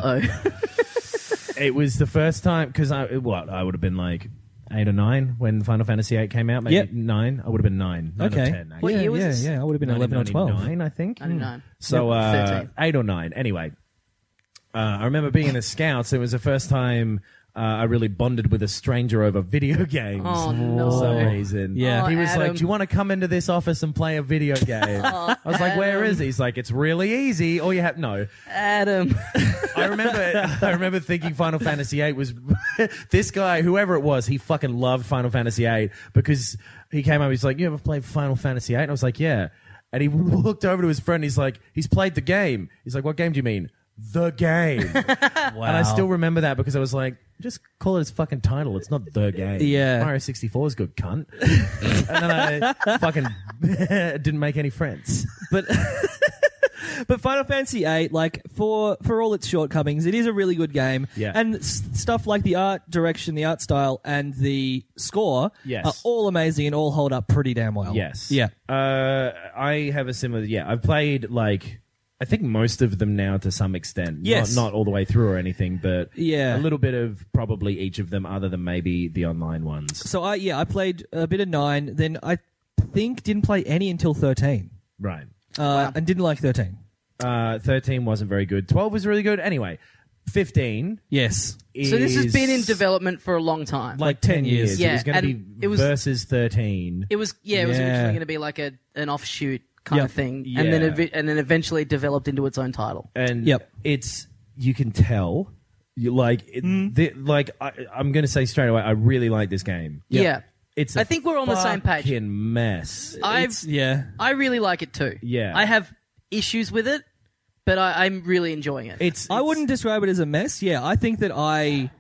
it was the first time because I would have been like 8 or 9 when Final Fantasy VIII came out. Maybe 9. I would have been 9. 9 okay. or 10. What year was this? Yeah, I would have been 11 or 12. 9, I think. 99. So 13. 8 or 9. Anyway, I remember being in the Scouts. It was the first time I really bonded with a stranger over video games. Oh, no. For some reason. Yeah. He was Adam. like, do you want to come into this office and play a video game? I was like, where is he? He's like, it's really easy. All you have... No. Adam. I remember thinking Final Fantasy VIII was... this guy, whoever it was, he fucking loved Final Fantasy VIII because he came up, he's like, you ever played Final Fantasy VIII? And I was like, yeah. And he looked over to his friend, he's like, he's played the game. He's like, what game do you mean? The game. Wow. And I still remember that because I was like, just call it its fucking title. It's not the game. Yeah. Mario 64 is good, cunt. And then I fucking didn't make any friends. But But Final Fantasy VIII, like for all its shortcomings, it is a really good game. Yeah. And stuff like the art direction, the art style, and the score are all amazing and all hold up pretty damn well. Yes. Yeah. I have a similar. Yeah, I've played like I think most of them now to some extent. Yes. Not all the way through or anything, but Yeah. a little bit of probably each of them, other than maybe the online ones. So I played a bit of 9, then I think didn't play any until 13. Right. And didn't like 13. 13 wasn't very good. 12 was really good. Anyway, 15. Yes. So this has been in development for a long time. like 10 years. Yeah, It was going to and be it was- versus 13. It was originally going to be like an offshoot kind of thing, and then eventually developed into its own title. And it's you can tell you like I'm going to say straight away I really like this game. Yeah. It's I think we're on the same page. Fucking mess. I really like it too. Yeah. I have issues with it, but I'm really enjoying it. I wouldn't describe it as a mess. Yeah, I think that I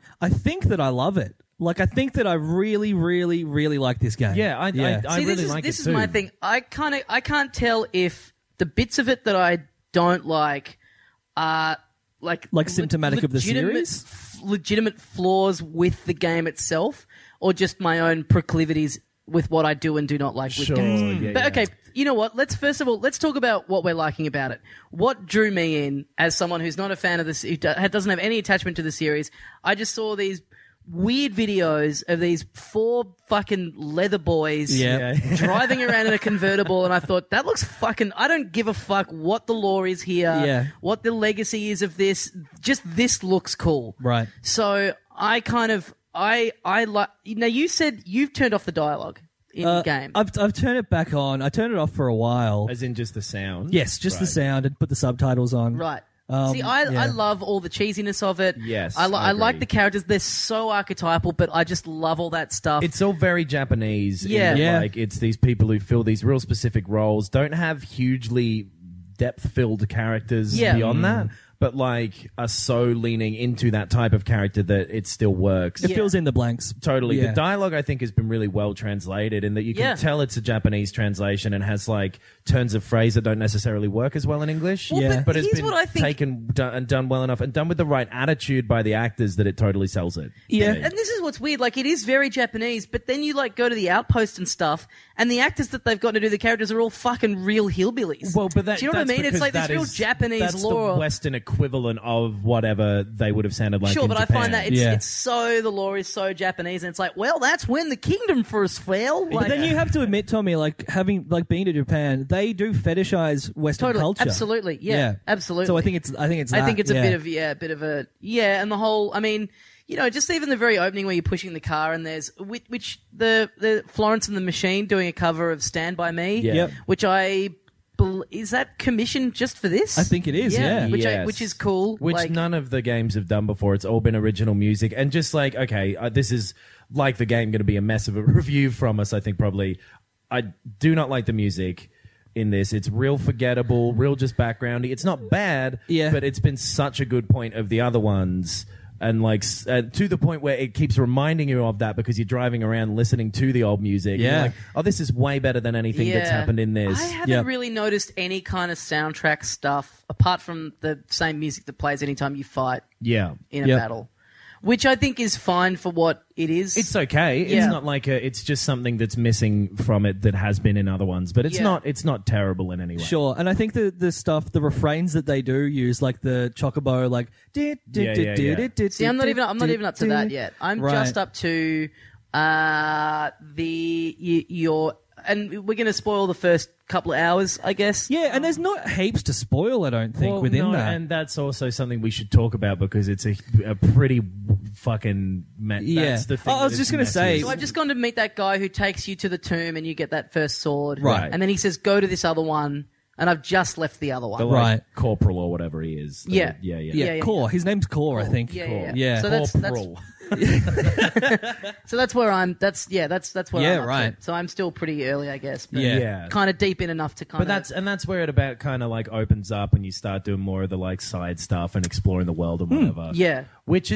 love it. Like, I think that I really, really, really like this game. Yeah, I See, really like it this too. is my thing. I can't tell if the bits of it that I don't like are like symptomatic of the series? Legitimate flaws with the game itself, or just my own proclivities with what I do and do not like with games. Yeah, But okay, you know what? Let's talk about what we're liking about it. What drew me in as someone who's not a fan of this, who doesn't have any attachment to the series. I just saw these weird videos of these 4 fucking leather boys driving around in a convertible, and I thought, that looks fucking... I don't give a fuck what the lore is here, what the legacy is of this. Just this looks cool. Right. So I kind of... I like... Now, you said you've turned off the dialogue in the game. I've turned it back on. I turned it off for a while. As in just the sound? Yes, just the sound, and put the subtitles on. Right. See, I love all the cheesiness of it. Yes, I I like agree. the characters. They're so archetypal, but I just love all that stuff. It's all very Japanese. Yeah. Like, it's these people who fill these real specific roles, don't have hugely depth-filled characters beyond that, but like are so leaning into that type of character that it still works. It fills in the blanks. Totally. Yeah. The dialogue, I think, has been really well translated in that you can tell it's a Japanese translation and has like turns of phrase that don't necessarily work as well in English. Well, but it's here's been what I think- taken and done well enough and done with the right attitude by the actors that it totally sells it. Yeah. And this is what's weird. Like, it is very Japanese, but then you like go to the Outpost and stuff, and the actors that they've got to do the characters are all fucking real hillbillies. Well, but that, do you know what I mean? It's like this real Japanese that's lore. the Western equivalent of whatever they would have sounded like. Sure, in but Japan. I find that it's so, the lore is so Japanese, and it's like, well, that's when the kingdom first fell. Like, But then you have to admit, Tommy, like been to Japan, they do fetishize Western totally, culture. absolutely, yeah, absolutely. So I think it's a bit of a and the whole. I mean, you know, just even the very opening where you're pushing the car and there's which the Florence and the Machine doing a cover of Stand By Me, Yep. which is that commissioned just for this? I think it is, yeah. Which is cool. Which like, none of the games have done before. It's all been original music. And just like, okay, this is like the game going to be a mess of a review from us, I think probably. I do not like the music in this. It's real forgettable, real just backgroundy. It's not bad, but it's been such a good point of the other ones. And like to the point where it keeps reminding you of that because you're driving around listening to the old music. Yeah. You're like, oh, this is way better than anything that's happened in this. I haven't really noticed any kind of soundtrack stuff apart from the same music that plays anytime you fight in a battle, which I think is fine for what it is. It's okay. Yeah. It's not like it's just something that's missing from it that has been in other ones, but it's not terrible in any way. Sure, and I think the refrains that they do use, like the chocobo, like See, I'm not even up to that yet. I'm just up to and we're going to spoil the first couple of hours, I guess. Yeah, and there's not heaps to spoil, I don't think, within that. And that's also something we should talk about because it's a pretty fucking... That's the thing. I was just going to say... So I've just gone to meet that guy who takes you to the tomb and you get that first sword. Right. And then he says, go to this other one. And I've just left the other one. The like corporal or whatever he is. Yeah. Core. His name's Core, I think. Yeah. So that's so that's where I'm. That's where I'm up right. to. So I'm still pretty early, I guess. But Yeah. kind of deep in enough to kind of. But that's where it about kind of like opens up and you start doing more of the like side stuff and exploring the world and whatever. Yeah. Which is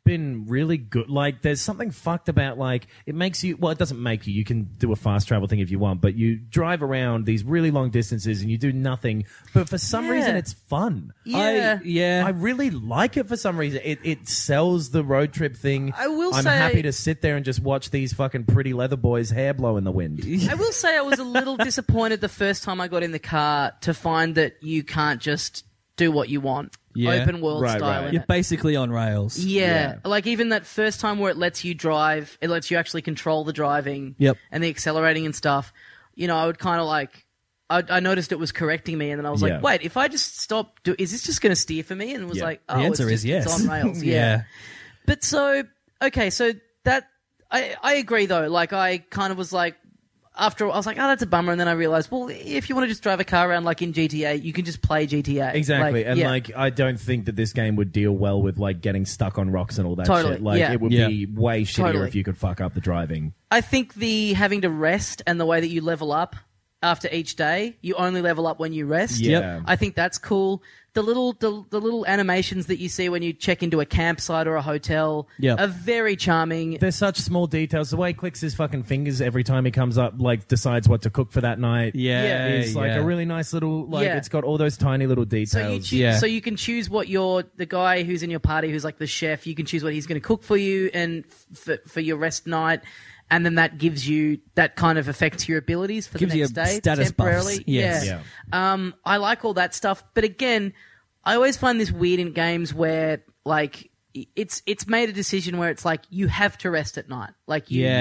been really good. Like, there's something fucked about, like, it makes you, well, it doesn't make you can do a fast travel thing if you want, but you drive around these really long distances and you do nothing, but for some reason it's fun. Yeah. I really like it for some reason. It sells the road trip thing. I'm say, happy to sit there and just watch these fucking pretty leather boys' hair blow in the wind. I will say I was a little disappointed the first time I got in the car to find that you can't just do what you want. Open world style. You're basically on rails. Yeah. Like even that first time where it lets you drive, it lets you actually control the driving and the accelerating and stuff. You know, I would kind of like, I noticed it was correcting me, and then I was like, wait, if I just stop, is this just going to steer for me? And it was like, oh, the answer is yes. It's on rails. Yeah. But so, okay, so that, I agree though. Like I kind of was like, after I was like, oh, that's a bummer. And then I realized, well, if you want to just drive a car around like in GTA, you can just play GTA. Exactly. I don't think that this game would deal well with like getting stuck on rocks and all that shit. Like it would be way shittier if you could fuck up the driving. I think the having to rest and the way that you level up after each day, you only level up when you rest. Yeah. I think that's cool. The little animations that you see when you check into a campsite or a hotel are very charming. They're such small details. The way he clicks his fucking fingers every time he comes up, like decides what to cook for that night. Is like a really nice little, like it's got all those tiny little details. So you can choose what the guy who's in your party, who's like the chef, you can choose what he's going to cook for you and for your rest night. And then that gives you, that kind of affects your abilities for the next day status temporarily. Buffs. Yes. Yeah. I like all that stuff. But again, I always find this weird in games where like it's made a decision where it's like you have to rest at night. Like you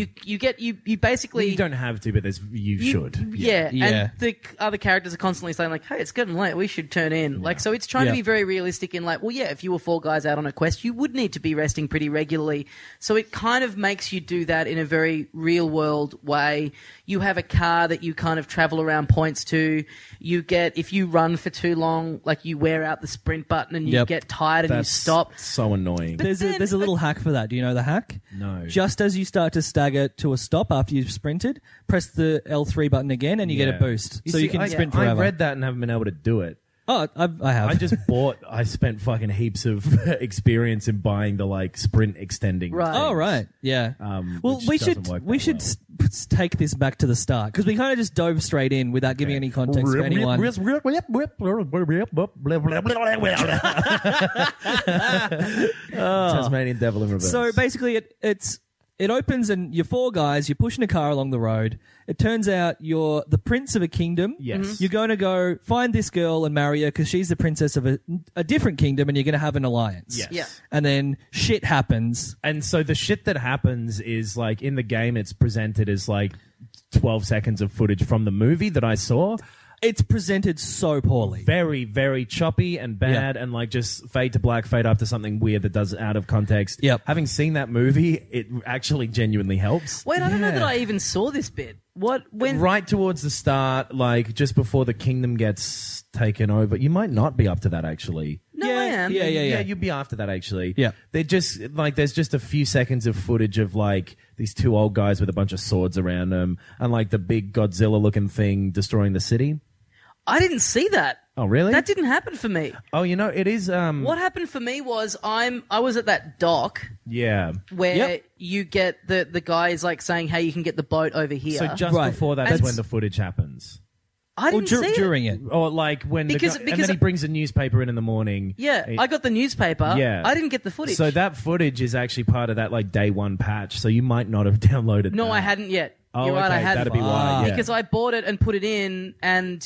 basically you don't have to, but you should. Yeah. And the other characters are constantly saying like, hey, it's getting late, we should turn in. Like, so it's trying to be very realistic in like, well, yeah, if you were 4 guys out on a quest, you would need to be resting pretty regularly. So it kind of makes you do that in a very real world way. You have a car that you kind of travel around points to. You get, if you run for too long, like you wear out the sprint button and you get tired and you stop. So annoying. There's a little hack for that. Do you know the hack? No. Just as you start to stagger to a stop after you've sprinted, press the L3 button again and you get a boost. You can sprint forever. I read that and haven't been able to do it. Oh, I have. I spent fucking heaps of experience in buying the like sprint extending. Right. Oh, right. Yeah. Well, we should take this back to the start because we kind of just dove straight in without giving any context to anyone. Tasmanian Devil in reverse. So basically, it opens and you're 4 guys. You're pushing a car along the road. It turns out you're the prince of a kingdom. Yes. You're going to go find this girl and marry her because she's the princess of a different kingdom, and you're going to have an alliance. Yes. Yeah. And then shit happens. And so the shit that happens is like in the game, it's presented as like 12 seconds of footage from the movie that I saw. It's presented so poorly. Very, very choppy and bad and like just fade to black, fade up to something weird that does it out of context. Yep. Having seen that movie, it actually genuinely helps. Wait, I don't know that I even saw this bit. Right towards the start, like just before the kingdom gets taken over. You might not be up to that actually. No, I am. Yeah, you'd be after that actually. Yeah. They're just like there's just a few seconds of footage of like these 2 old guys with a bunch of swords around them and like the big Godzilla looking thing destroying the city. I didn't see that. Oh, really? That didn't happen for me. Oh, you know, it is... What happened for me was I was at that dock where you get the guy is like saying, hey, you can get the boat over here. So just before that's when the footage happens. I didn't see during it. Or like when because and then he brings a newspaper in the morning. Yeah, I got the newspaper. Yeah. I didn't get the footage. So that footage is actually part of that like day 1 patch, so you might not have downloaded No, that. I hadn't yet. Oh, You're right, I hadn't. That'd be why, Because I bought it and put it in and...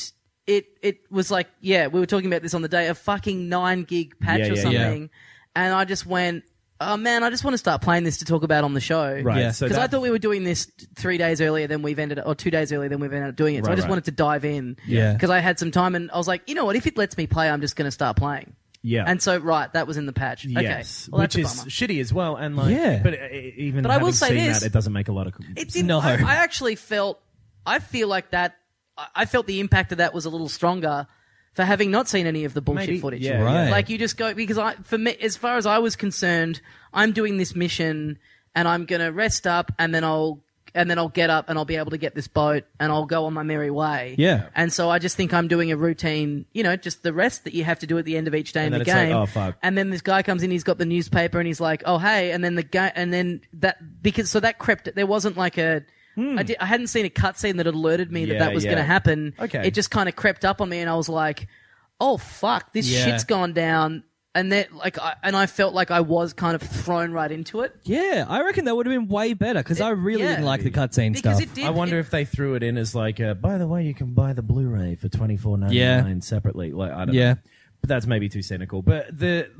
It was like, we were talking about this on the day, a fucking 9 gig patch or something. And I just went, oh man, I just want to start playing this to talk about on the show. Right. Yeah. Because I thought we were doing this 3 days earlier than we've ended up, or 2 days earlier than we've ended up doing it. So I just wanted to dive in. Yeah. Because I had some time and I was like, you know what, if it lets me play, I'm just going to start playing. Yeah. And so, that was in the patch. Yes. Okay. Well, which is shitty as well. And like, but even I will having say seen this, that, it doesn't make a lot of it didn't, No. I actually felt, I feel like that, I felt the impact of that was a little stronger for having not seen any of the bullshit footage. Yeah, right. Like you just go, because for me, as far as I was concerned, I'm doing this mission and I'm going to rest up and then I'll I'll get up and I'll be able to get this boat and I'll go on my merry way. Yeah. And so I just think I'm doing a routine, just the rest that you have to do at the end of each day in the game. Like, oh, fuck. And then this guy comes in, he's got the newspaper and he's like, oh, hey. And then that crept, there wasn't like I hadn't seen a cutscene that alerted me that was going to happen. Okay. It just kind of crept up on me and I was like, oh, fuck, this shit's gone down. And then, I felt like I was kind of thrown right into it. Yeah, I reckon that would have been way better because I really didn't like the cutscene Because stuff. it did. I wonder if they threw it in as like, by the way, you can buy the Blu-ray for $24.99 separately. Like, I don't know. But that's maybe too cynical. But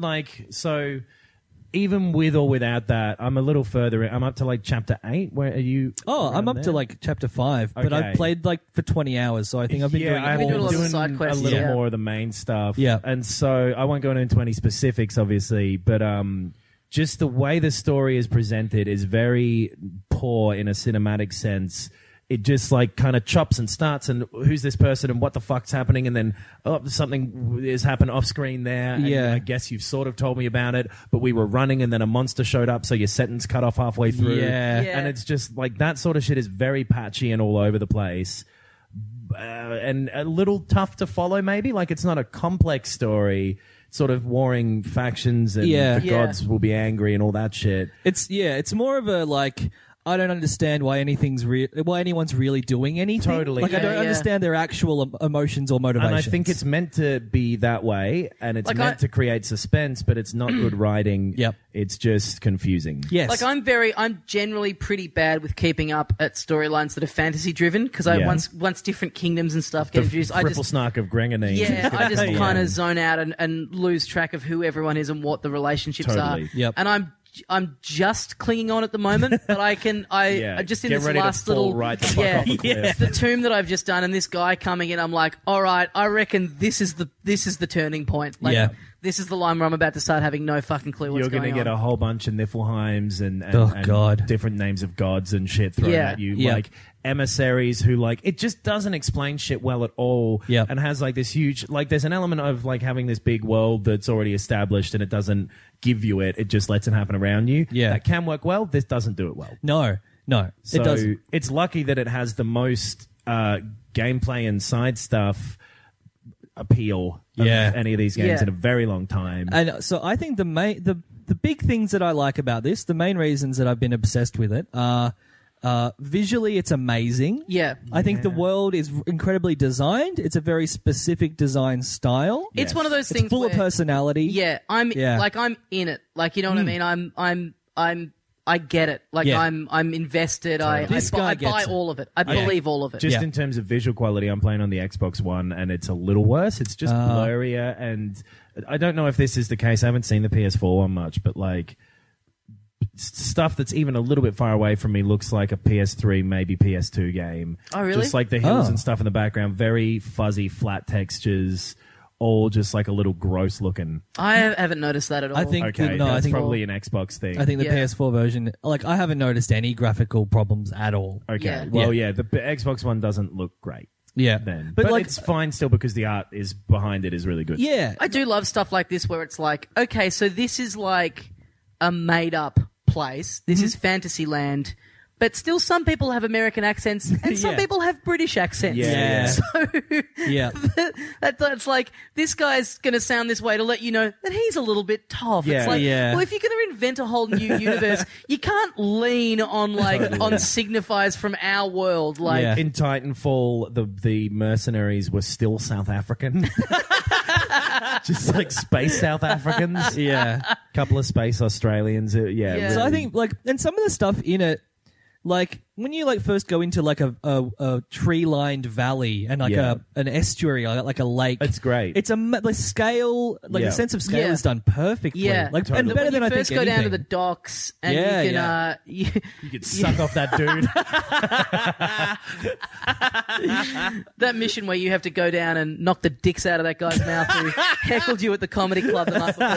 so even with or without that, I'm a little further in. I'm up to like chapter 8. Where are you? Oh, I'm up to like chapter 5, but I've played like for 20 hours, so I think I've been doing I've been doing a lot of side quests, a little more of the main stuff. Yeah. And so I won't go into any specifics, obviously, but just the way the story is presented is very poor in a cinematic sense. It just like kind of chops and starts and who's this person and what the fuck's happening, and then something has happened off screen there, and I guess you've sort of told me about it, but we were running and then a monster showed up, so your sentence cut off halfway through. And it's just like that sort of shit is very patchy and all over the place, and a little tough to follow maybe. Like it's not a complex story, sort of warring factions and the gods will be angry and all that shit. It's more of a like, I don't understand why anyone's really doing anything. Totally. Like, I don't understand their actual emotions or motivations. And I think it's meant to be that way, and it's meant to create suspense, but it's not good writing. Yep. It's just confusing. Yes. Like I'm generally pretty bad with keeping up at storylines that are fantasy driven because once different kingdoms and stuff get introduced, I just snark of Grenganine. Yeah, I just kind of zone out and lose track of who everyone is and what the relationships are. Yep. And I'm just clinging on at the moment, but I just in Get this ready last to fall little right the fuck off the cliff. the tomb that I've just done, and this guy coming in, I'm like, all right, I reckon this is the turning point. Like, this is the line where I'm about to start having no fucking clue what's going on. You're going to get a whole bunch of Niflheims and different names of gods and shit thrown at you. Yep. Like emissaries who like, it just doesn't explain shit well at all. Yep. And has like this huge, like there's an element of like having this big world that's already established and it doesn't give you it. It just lets it happen around you. Yeah. That can work well. This doesn't do it well. No, So it doesn't. It's lucky that it has the most gameplay and side stuff appeal of any of these games in a very long time. And so I think the big things that I like about this, the main reasons that I've been obsessed with it are visually it's amazing. Yeah. I think the world is incredibly designed. It's a very specific design style. It's one of those things It's full of personality. Yeah, I'm in it. Like, you know what I mean? I get it. Like I'm invested. I buy all of it. I believe all of it. Just in terms of visual quality, I'm playing on the Xbox One and it's a little worse. It's just blurrier, and I don't know if this is the case. I haven't seen the PS4 one much, but like stuff that's even a little bit far away from me looks like a PS3, maybe PS2 game. Oh, really? Just like the hills and stuff in the background, very fuzzy, flat textures. All just like a little gross looking. I haven't noticed that at all. I think that's probably an Xbox thing. I think the PS4 version, like I haven't noticed any graphical problems at all. Okay, Yeah. the Xbox One doesn't look great. Yeah, Then, but like, it's fine still because the art is behind it is really good. Yeah, I do love stuff like this where it's like, okay, so this is like a made up place. This is Fantasyland. But still, some people have American accents, and some people have British accents. Yeah. So, that's like, this guy's going to sound this way to let you know that he's a little bit tough. Yeah. It's like, Yeah. well, if you're going to invent a whole new universe, you can't lean on, like, on signifiers from our world. Like, Yeah. In Titanfall, the mercenaries were still South African. Just like space South Africans. yeah. Couple of space Australians. Yeah. So I think like, and some of the stuff in it, like when you like first go into like a tree-lined valley and like an estuary, like a lake, it's great. It's the scale, like the sense of scale is done perfectly. Yeah, like totally. and better when than you I think first go down to anything. the docks and you can You could suck off that dude. that mission where you have to go down and knock the dicks out of that guy's mouth who heckled you at the comedy club the night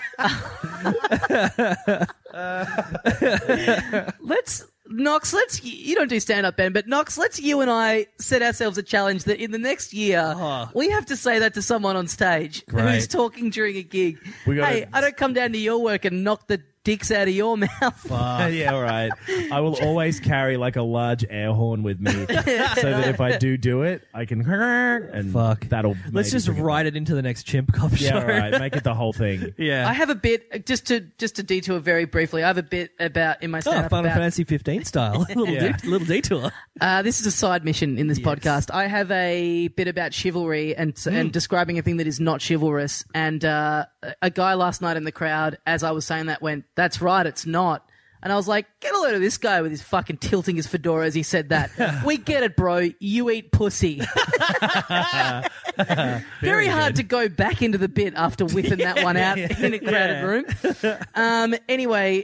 before. Knox, you don't do stand-up, Ben, but Knox, let's you and I set ourselves a challenge that in the next year, we have to say that to someone on stage who's talking during a gig. Hey, I don't come down to your work and knock the sticks out of your mouth. Yeah, right. I will always carry like a large air horn with me, so that if I do it, I can and that'll. Let's just write it into the next Chimp Cop show. Yeah, right. Make it the whole thing. Yeah. I have a bit just to detour very briefly. I have a bit about in my stand-up Final about, Fantasy 15 style. little detour. This is a side mission in this podcast. I have a bit about chivalry and describing a thing that is not chivalrous. And a guy last night in the crowd, as I was saying that, went, "That's right, it's not." And I was like, get a load of this guy with his fucking tilting his fedora as he said that. We get it, bro. You eat pussy. Very hard to go back into the bit after whipping that one out in a crowded room. Anyway,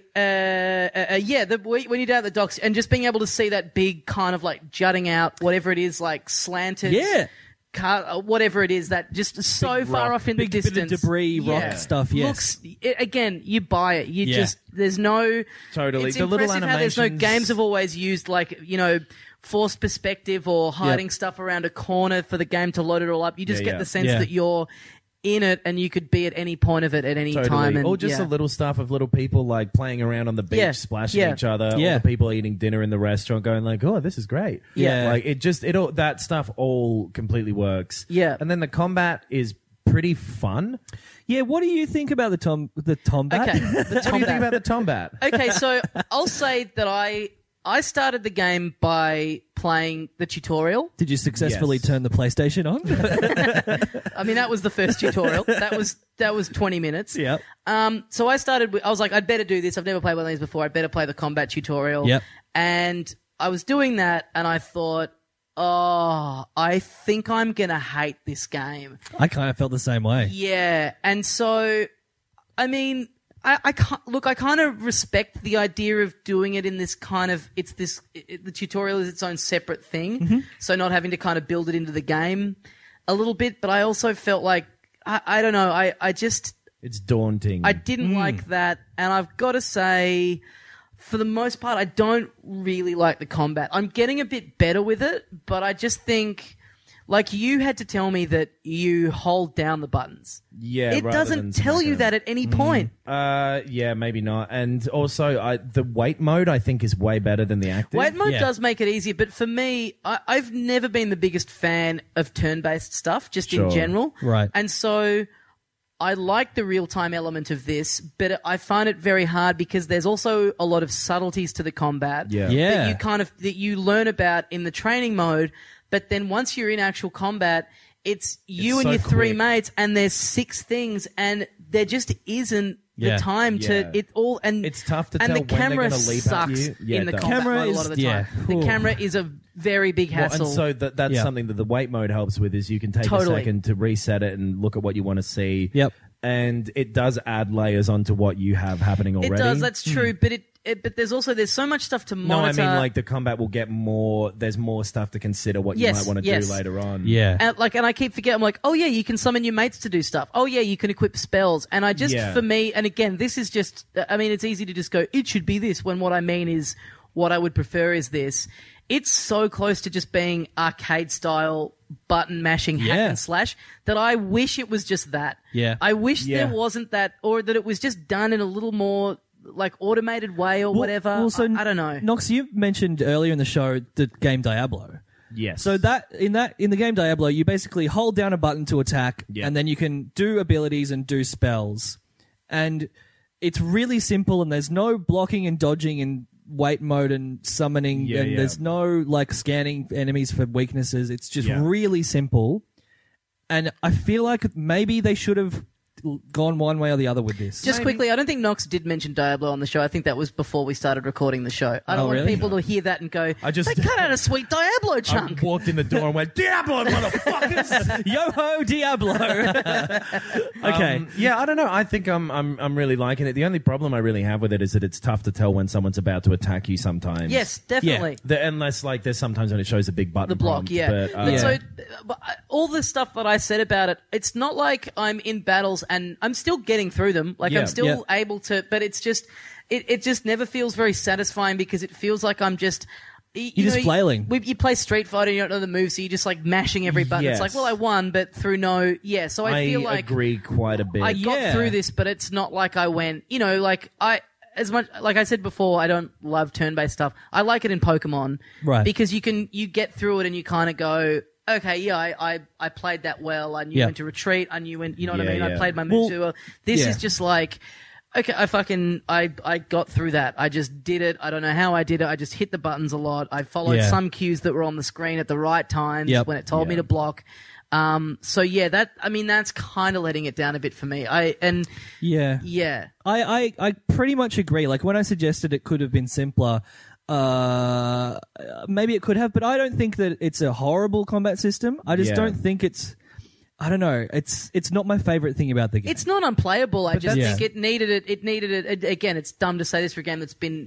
when you're down at the docks and just being able to see that big kind of like jutting out, whatever it is, like slanted. Yeah. Whatever it is, that just so big far rock, off in the distance. Bit of debris, rock stuff, yes. Again, you buy it. You just, there's no... Totally. It's the little impressive how there's no games have always used, like, you know, forced perspective or hiding stuff around a corner for the game to load it all up. You just get the sense that you're in it and you could be at any point of it at any time. And, or just the little stuff of little people like playing around on the beach, splashing each other. Yeah. Or the people eating dinner in the restaurant going like, oh, this is great. Yeah. Like that stuff all completely works. Yeah. And then the combat is pretty fun. Yeah, what do you think about the Tombat? Okay, What do you think about the Tombat? Okay, so I'll say that I started the game by playing the tutorial. Did you successfully turn the PlayStation on? I mean, that was the first tutorial. That was 20 minutes. Yep. So I was like, I'd better do this. I've never played one of these before. I'd better play the combat tutorial. Yep. And I was doing that, and I thought, oh, I think I'm going to hate this game. I kind of felt the same way. Yeah. And so, I mean... I kind of respect the idea of doing it in this kind of, the tutorial is its own separate thing. So not having to kind of build it into the game a little bit, but I also felt like, I don't know, it's daunting. I didn't like that. And I've got to say, for the most part, I don't really like the combat. I'm getting a bit better with it, but I just think... Like, you had to tell me that you hold down the buttons. Yeah, it doesn't tell you that at any point. Yeah, maybe not. And also, the wait mode I think is way better than the active. Wait mode does make it easier, but for me, I've never been the biggest fan of turn-based stuff, just in general. Right. And so I like the real-time element of this, but I find it very hard because there's also a lot of subtleties to the combat that you learn about in the training mode. But then once you're in actual combat, it's you and your three mates, and there's 6 things, and there just isn't the time to it all. And it's tough to and tell the when they're camera going to leap sucks at you. in the combat mode a lot of the time. The camera is a very big hassle. And so that's something that the wait mode helps with, is you can take a second to reset it and look at what you want to see. Yep. And it does add layers onto what you have happening already. It does, that's true, but but there's so much stuff to monitor. No, I mean, like, the combat will get more, there's more stuff to consider what you might want to do later on. Yeah. And I keep forgetting, I'm like, oh yeah, you can summon your mates to do stuff. Oh yeah, you can equip spells. And I just, for me, and again, this is just, I mean, it's easy to just go, it should be this, when what I mean is, what I would prefer is this. It's so close to just being arcade style button mashing hack and slash that I wish it was just that. Yeah. I wish there wasn't that, or that it was just done in a little more like automated way or whatever. Also, I don't know. Nox, you mentioned earlier in the show the game Diablo. Yes. So in the game Diablo, you basically hold down a button to attack, and then you can do abilities and do spells. And it's really simple, and there's no blocking and dodging and wait mode and summoning, and there's no like scanning enemies for weaknesses. It's just really simple. And I feel like maybe they should have gone one way or the other with this. Just quickly, I don't think Nox did mention Diablo on the show. I think that was before we started recording the show. I don't want people to hear that and go, they cut out a sweet Diablo chunk. I walked in the door and went, Diablo, motherfuckers! Yo-ho, Diablo! Okay. Yeah, I don't know. I think I'm really liking it. The only problem I really have with it is that it's tough to tell when someone's about to attack you sometimes. Yes, definitely. Unless, like, there's sometimes when it shows a big button the block, prompt, but so all the stuff that I said about it, it's not like I'm in battles and I'm still getting through them. Like, I'm still able to, but it's just, it just never feels very satisfying because it feels like I'm just... You're just flailing. You play Street Fighter, you don't know the moves, so you're just like mashing every button. Yes. It's like, well, I won, but through no... Yeah, so I feel like... I agree quite a bit. I got through this, but it's not like I went... You know, like, as much like I said before, I don't love turn-based stuff. I like it in Pokemon, right? Because you get through it and you kind of go, okay, yeah, I played that well. I knew when to retreat. I knew when, you know what I mean. I played my moves too well. This is just like, okay, I got through that. I just did it. I don't know how I did it. I just hit the buttons a lot. I followed some cues that were on the screen at the right times when it told me to block. So that's kind of letting it down a bit for me. I pretty much agree. Like when I suggested it could have been simpler, maybe it could have, but I don't think that it's a horrible combat system. I just don't think it's. I don't know. It's not my favorite thing about the game. It's not unplayable. I just think it needed it. It needed it. Again, it's dumb to say this for a game that's been,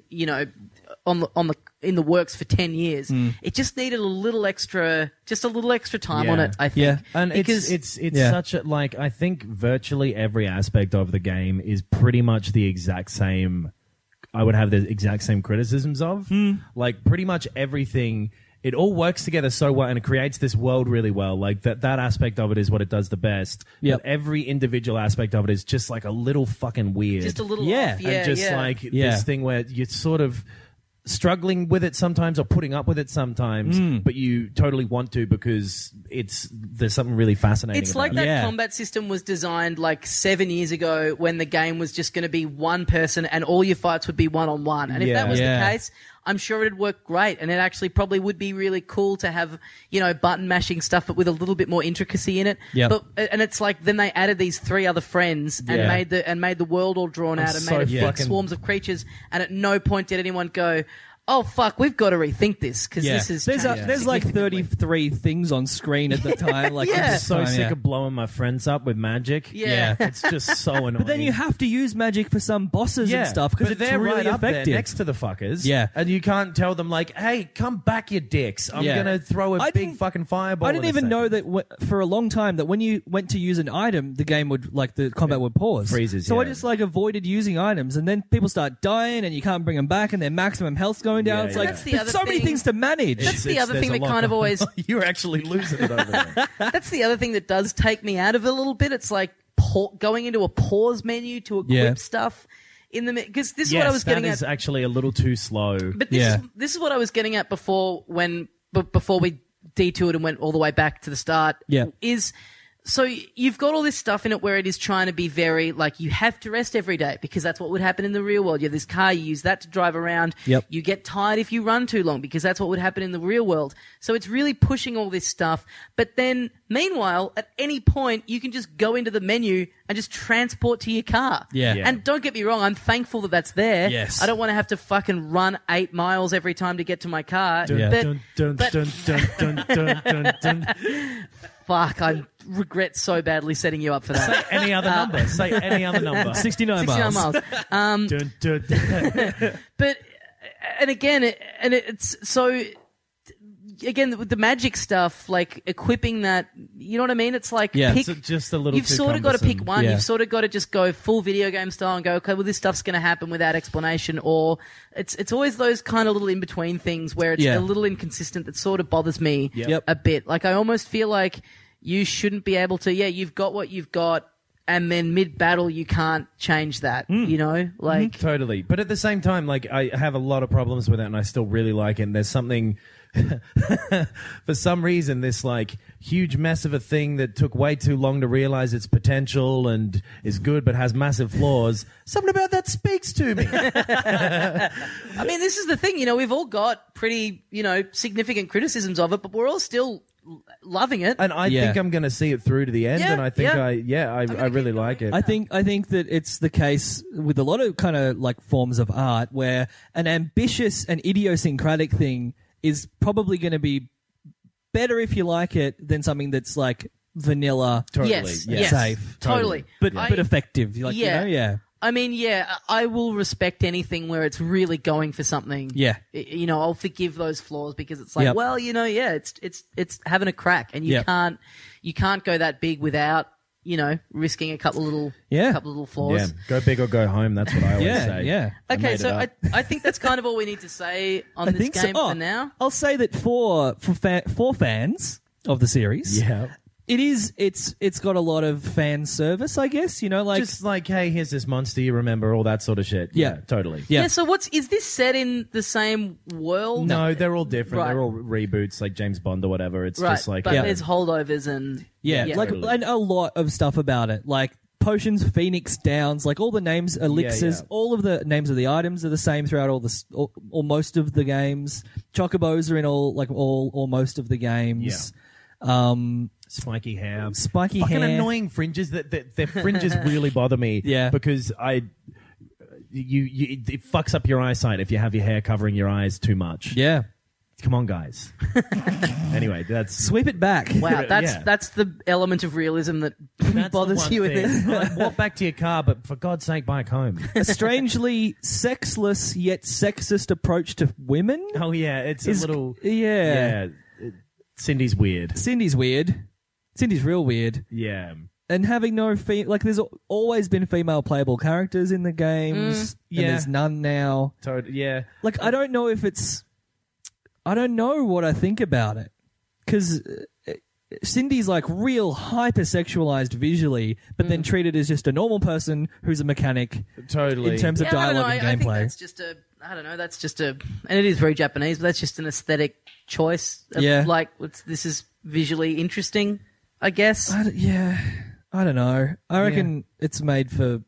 in the works for 10 years. It just needed a little extra time on it, I think. Yeah. And it's such a, like, I think virtually every aspect of the game is pretty much the exact same. I would have the exact same criticisms of. Like, pretty much everything. It all works together so well, and it creates this world really well. Like that aspect of it is what it does the best. But every individual aspect of it is just like a little fucking weird. Just a little off. And just like this thing where you're sort of struggling with it sometimes or putting up with it sometimes, but you totally want to because there's something really fascinating. It's like that combat system was designed like 7 years ago when the game was just going to be one person and all your fights would be one-on-one. And if that was the case, I'm sure it'd work great, and it actually probably would be really cool to have, button mashing stuff, but with a little bit more intricacy in it. And it's like then they added these 3 other friends and made the world all drawn out and made it big swarms of creatures. And at no point did anyone go, oh fuck, we've got to rethink this because this is there's like 33 things on screen at the time. Like I'm just so sick of blowing my friends up with magic. It's just so annoying. But then you have to use magic for some bosses and stuff because they're really right up effective there next to the fuckers. And you can't tell them like, hey, come back, you dicks. I'm gonna throw a big fucking fireball. I didn't even know that for a long time that when you went to use an item, the game would the combat would pause. Freezes. So I just avoided using items, and then people start dying, and you can't bring them back, and their maximum health's going down. It's like there's so many things to manage. That's the other thing that kind of always you're actually losing it over there. That's the other thing that does take me out of it a little bit. It's like going into a pause menu to equip stuff in the because this is what I was getting at. That is actually a little too slow. But this is what I was getting at before we detoured and went all the way back to the start. So you've got all this stuff in it where it is trying to be very, like, you have to rest every day because that's what would happen in the real world. You have this car, you use that to drive around. You get tired if you run too long because that's what would happen in the real world. So it's really pushing all this stuff. But then, meanwhile, at any point, you can just go into the menu and just transport to your car. And don't get me wrong, I'm thankful that that's there. I don't want to have to fucking run 8 miles every time to get to my car. Fuck, I regret so badly setting you up for that. Say any other number. 69 miles. But, and again, it's so... Again, with the magic stuff, like equipping that, you know what I mean? It's like it's just a little. You've sort of got to pick one. You've sort of got to just go full video game style and go, okay, well, this stuff's going to happen without explanation. Or it's always those kind of little in between things where it's a little inconsistent that sort of bothers me a bit. Like I almost feel like you shouldn't be able to. You've got what you've got. And then mid-battle, you can't change that, like... Totally. But at the same time, like, I have a lot of problems with it, and I still really like it. And there's something... for some reason, this, like, huge mess of a thing that took way too long to realize its potential and is good but has massive flaws, something about that speaks to me. I mean, this is the thing, we've all got pretty, significant criticisms of it, but we're all still... loving it, and I think I'm going to see it through to the end. And I think I really like it. I think that it's the case with a lot of kind of like forms of art where an ambitious and idiosyncratic thing is probably going to be better if you like it than something that's like vanilla, safe, totally, but effective. I mean, I will respect anything where it's really going for something. I'll forgive those flaws because it's like, well, it's having a crack, and you can't go that big without, risking a couple of little flaws. Go big or go home. That's what I always say. Okay, so I think that's kind of all we need to say on this game for now. I'll say that for fans of the series, It is. It's got a lot of fan service, I guess. You know, like just like, hey, here's this monster you remember, all that sort of shit. Yeah. Totally. Yeah. So is this set in the same world? No, they're all different. Right. They're all reboots, like James Bond or whatever. It's Right, just like, but there's holdovers and like totally. and a lot of stuff about it, like potions, Phoenix Downs, like all the names, elixirs, all of the names of the items are the same throughout all most of the games. Chocobos are in all most of the games. Spiky hair. Fucking annoying fringes. Their fringes really bother me. Yeah. Because it fucks up your eyesight if you have your hair covering your eyes too much. Yeah. Come on, guys. Anyway, Sweep it back. Wow, that's the element of realism that bothers you with this. Like, walk back to your car, but for God's sake, bike home. A strangely sexless yet sexist approach to women. Oh yeah, it's a little Cindy's weird. Cindy's real weird. Yeah. And having no there's always been female playable characters in the games. And there's none now. Yeah. Like, I don't know what I think about it. Because Cindy's like real hypersexualized visually, but then treated as just a normal person who's a mechanic. Totally. In terms of dialogue and gameplay. I think that's just and it is very Japanese, but that's just an aesthetic choice. Like, this is visually interesting, I guess. I don't know. I reckon it's made for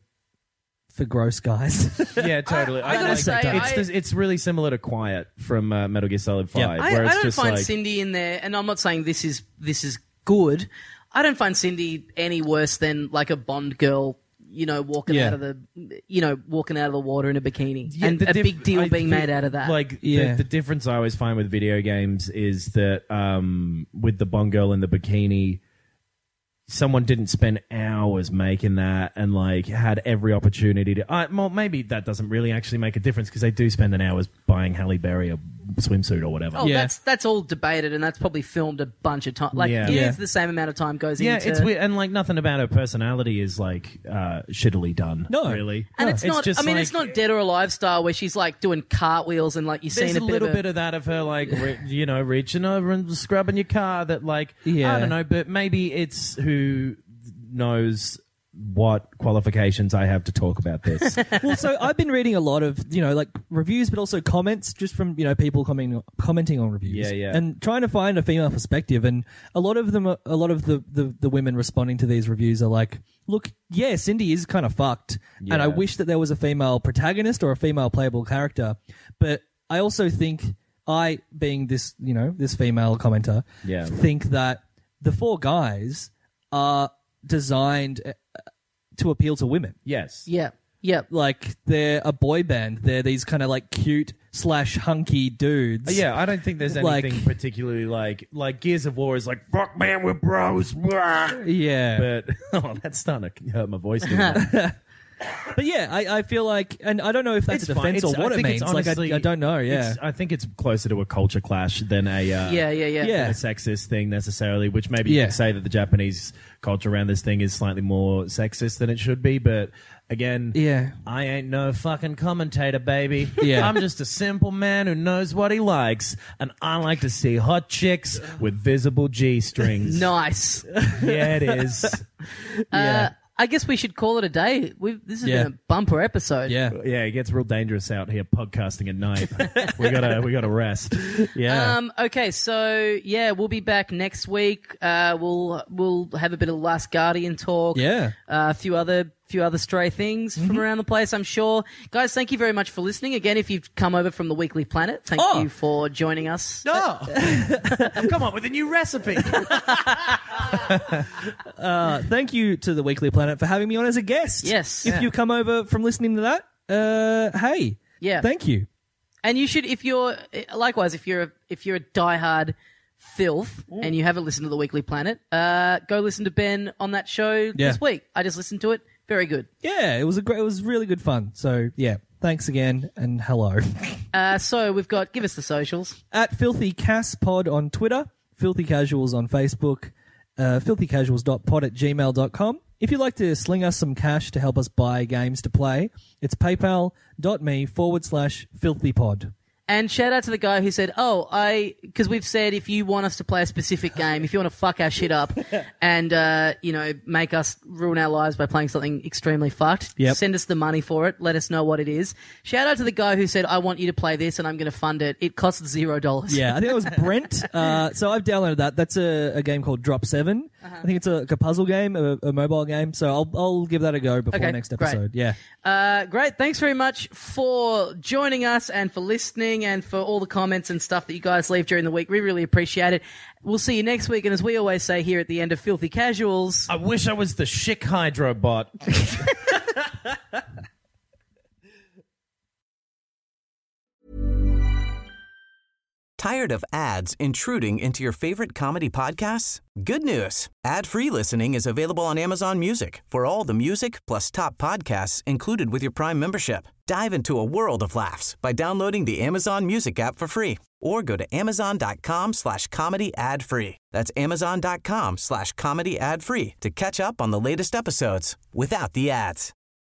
gross guys. Yeah, totally. I gotta say, it's really similar to Quiet from Metal Gear Solid 5. I don't find Cindy in there, and I'm not saying this is good. I don't find Cindy any worse than like a Bond girl, walking out of the water in a bikini, and a big deal being made out of that. Like the difference I always find with video games is that with the Bond girl in the bikini, someone didn't spend hours making that and like had every opportunity to. Well, maybe that doesn't really actually make a difference because they do spend an hour buying Halle Berry a swimsuit or whatever. Oh, that's all debated, and that's probably filmed a bunch of times. Like, it's the same amount of time goes into. Yeah, it's weird, and like nothing about her personality is like shittily done. No, really, and it's not. Just it's not Dead or Alive style where she's like doing cartwheels and like you're seeing a little bit of that of her like reaching over and scrubbing your car. That like I don't know, but maybe it's who knows what qualifications I have to talk about this. Well, so I've been reading a lot of, like reviews, but also comments just from, people commenting on reviews. Yeah. And trying to find a female perspective. And a lot of the women responding to these reviews are like, look, yeah, Cindy is kind of fucked. Yeah. And I wish that there was a female protagonist or a female playable character. But I also think being this, this female commenter, think that the four guys are designed to appeal to women. Yes. Yeah. Like, they're a boy band. They're these kind of like cute / hunky dudes. Yeah, I don't think there's anything particularly like Gears of War is like, fuck man, we're bros. Yeah. But that's starting to hurt my voice. But yeah, I feel like, and I don't know if that's a defense or what it means. Honestly, I don't know. Yeah, I think it's closer to a culture clash than a a sexist thing necessarily. Which maybe you could say that the Japanese culture around this thing is slightly more sexist than it should be. But again, I ain't no fucking commentator, baby. Yeah, I'm just a simple man who knows what he likes, and I like to see hot chicks with visible G strings. Nice. Yeah, it is. I guess we should call it a day. This has been a bumper episode. Yeah, it gets real dangerous out here podcasting at night. we gotta rest. Yeah. Okay, so we'll be back next week. We'll have a bit of Last Guardian talk. Yeah. A few other stray things from around the place, I'm sure. Guys, thank you very much for listening. Again, if you've come over from the Weekly Planet, thank you for joining us. I've come up with a new recipe. Thank you to the Weekly Planet for having me on as a guest. Yes. If you come over from listening to that, hey. Yeah. Thank you. And you should, if you're a diehard filth and you haven't listened to the Weekly Planet, go listen to Ben on that show this week. I just listened to it. Very good. Yeah, it was really good fun. So yeah, thanks again and hello. So we've got, give us the socials. At Filthy Cass Pod on Twitter, Filthy Casuals on Facebook, filthycasuals.pod@gmail.com. If you'd like to sling us some cash to help us buy games to play, it's paypal.me/filthypod. And shout out to the guy who said, because we've said if you want us to play a specific game, if you want to fuck our shit up and, make us ruin our lives by playing something extremely fucked, send us the money for it. Let us know what it is. Shout out to the guy who said, I want you to play this and I'm going to fund it. It costs $0. Yeah, I think it was Brent. So I've downloaded that. That's a game called Drop 7. I think it's a puzzle game, a mobile game. So I'll give that a go before next episode. Great. Yeah. Great. Thanks very much for joining us and for listening and for all the comments and stuff that you guys leave during the week. We really appreciate it. We'll see you next week. And as we always say here at the end of Filthy Casuals, I wish I was the Schick Hydro bot. Tired of ads intruding into your favorite comedy podcasts? Good news. Ad-free listening is available on Amazon Music for all the music plus top podcasts included with your Prime membership. Dive into a world of laughs by downloading the Amazon Music app for free or go to amazon.com/comedy ad-free. That's amazon.com/comedy ad-free to catch up on the latest episodes without the ads.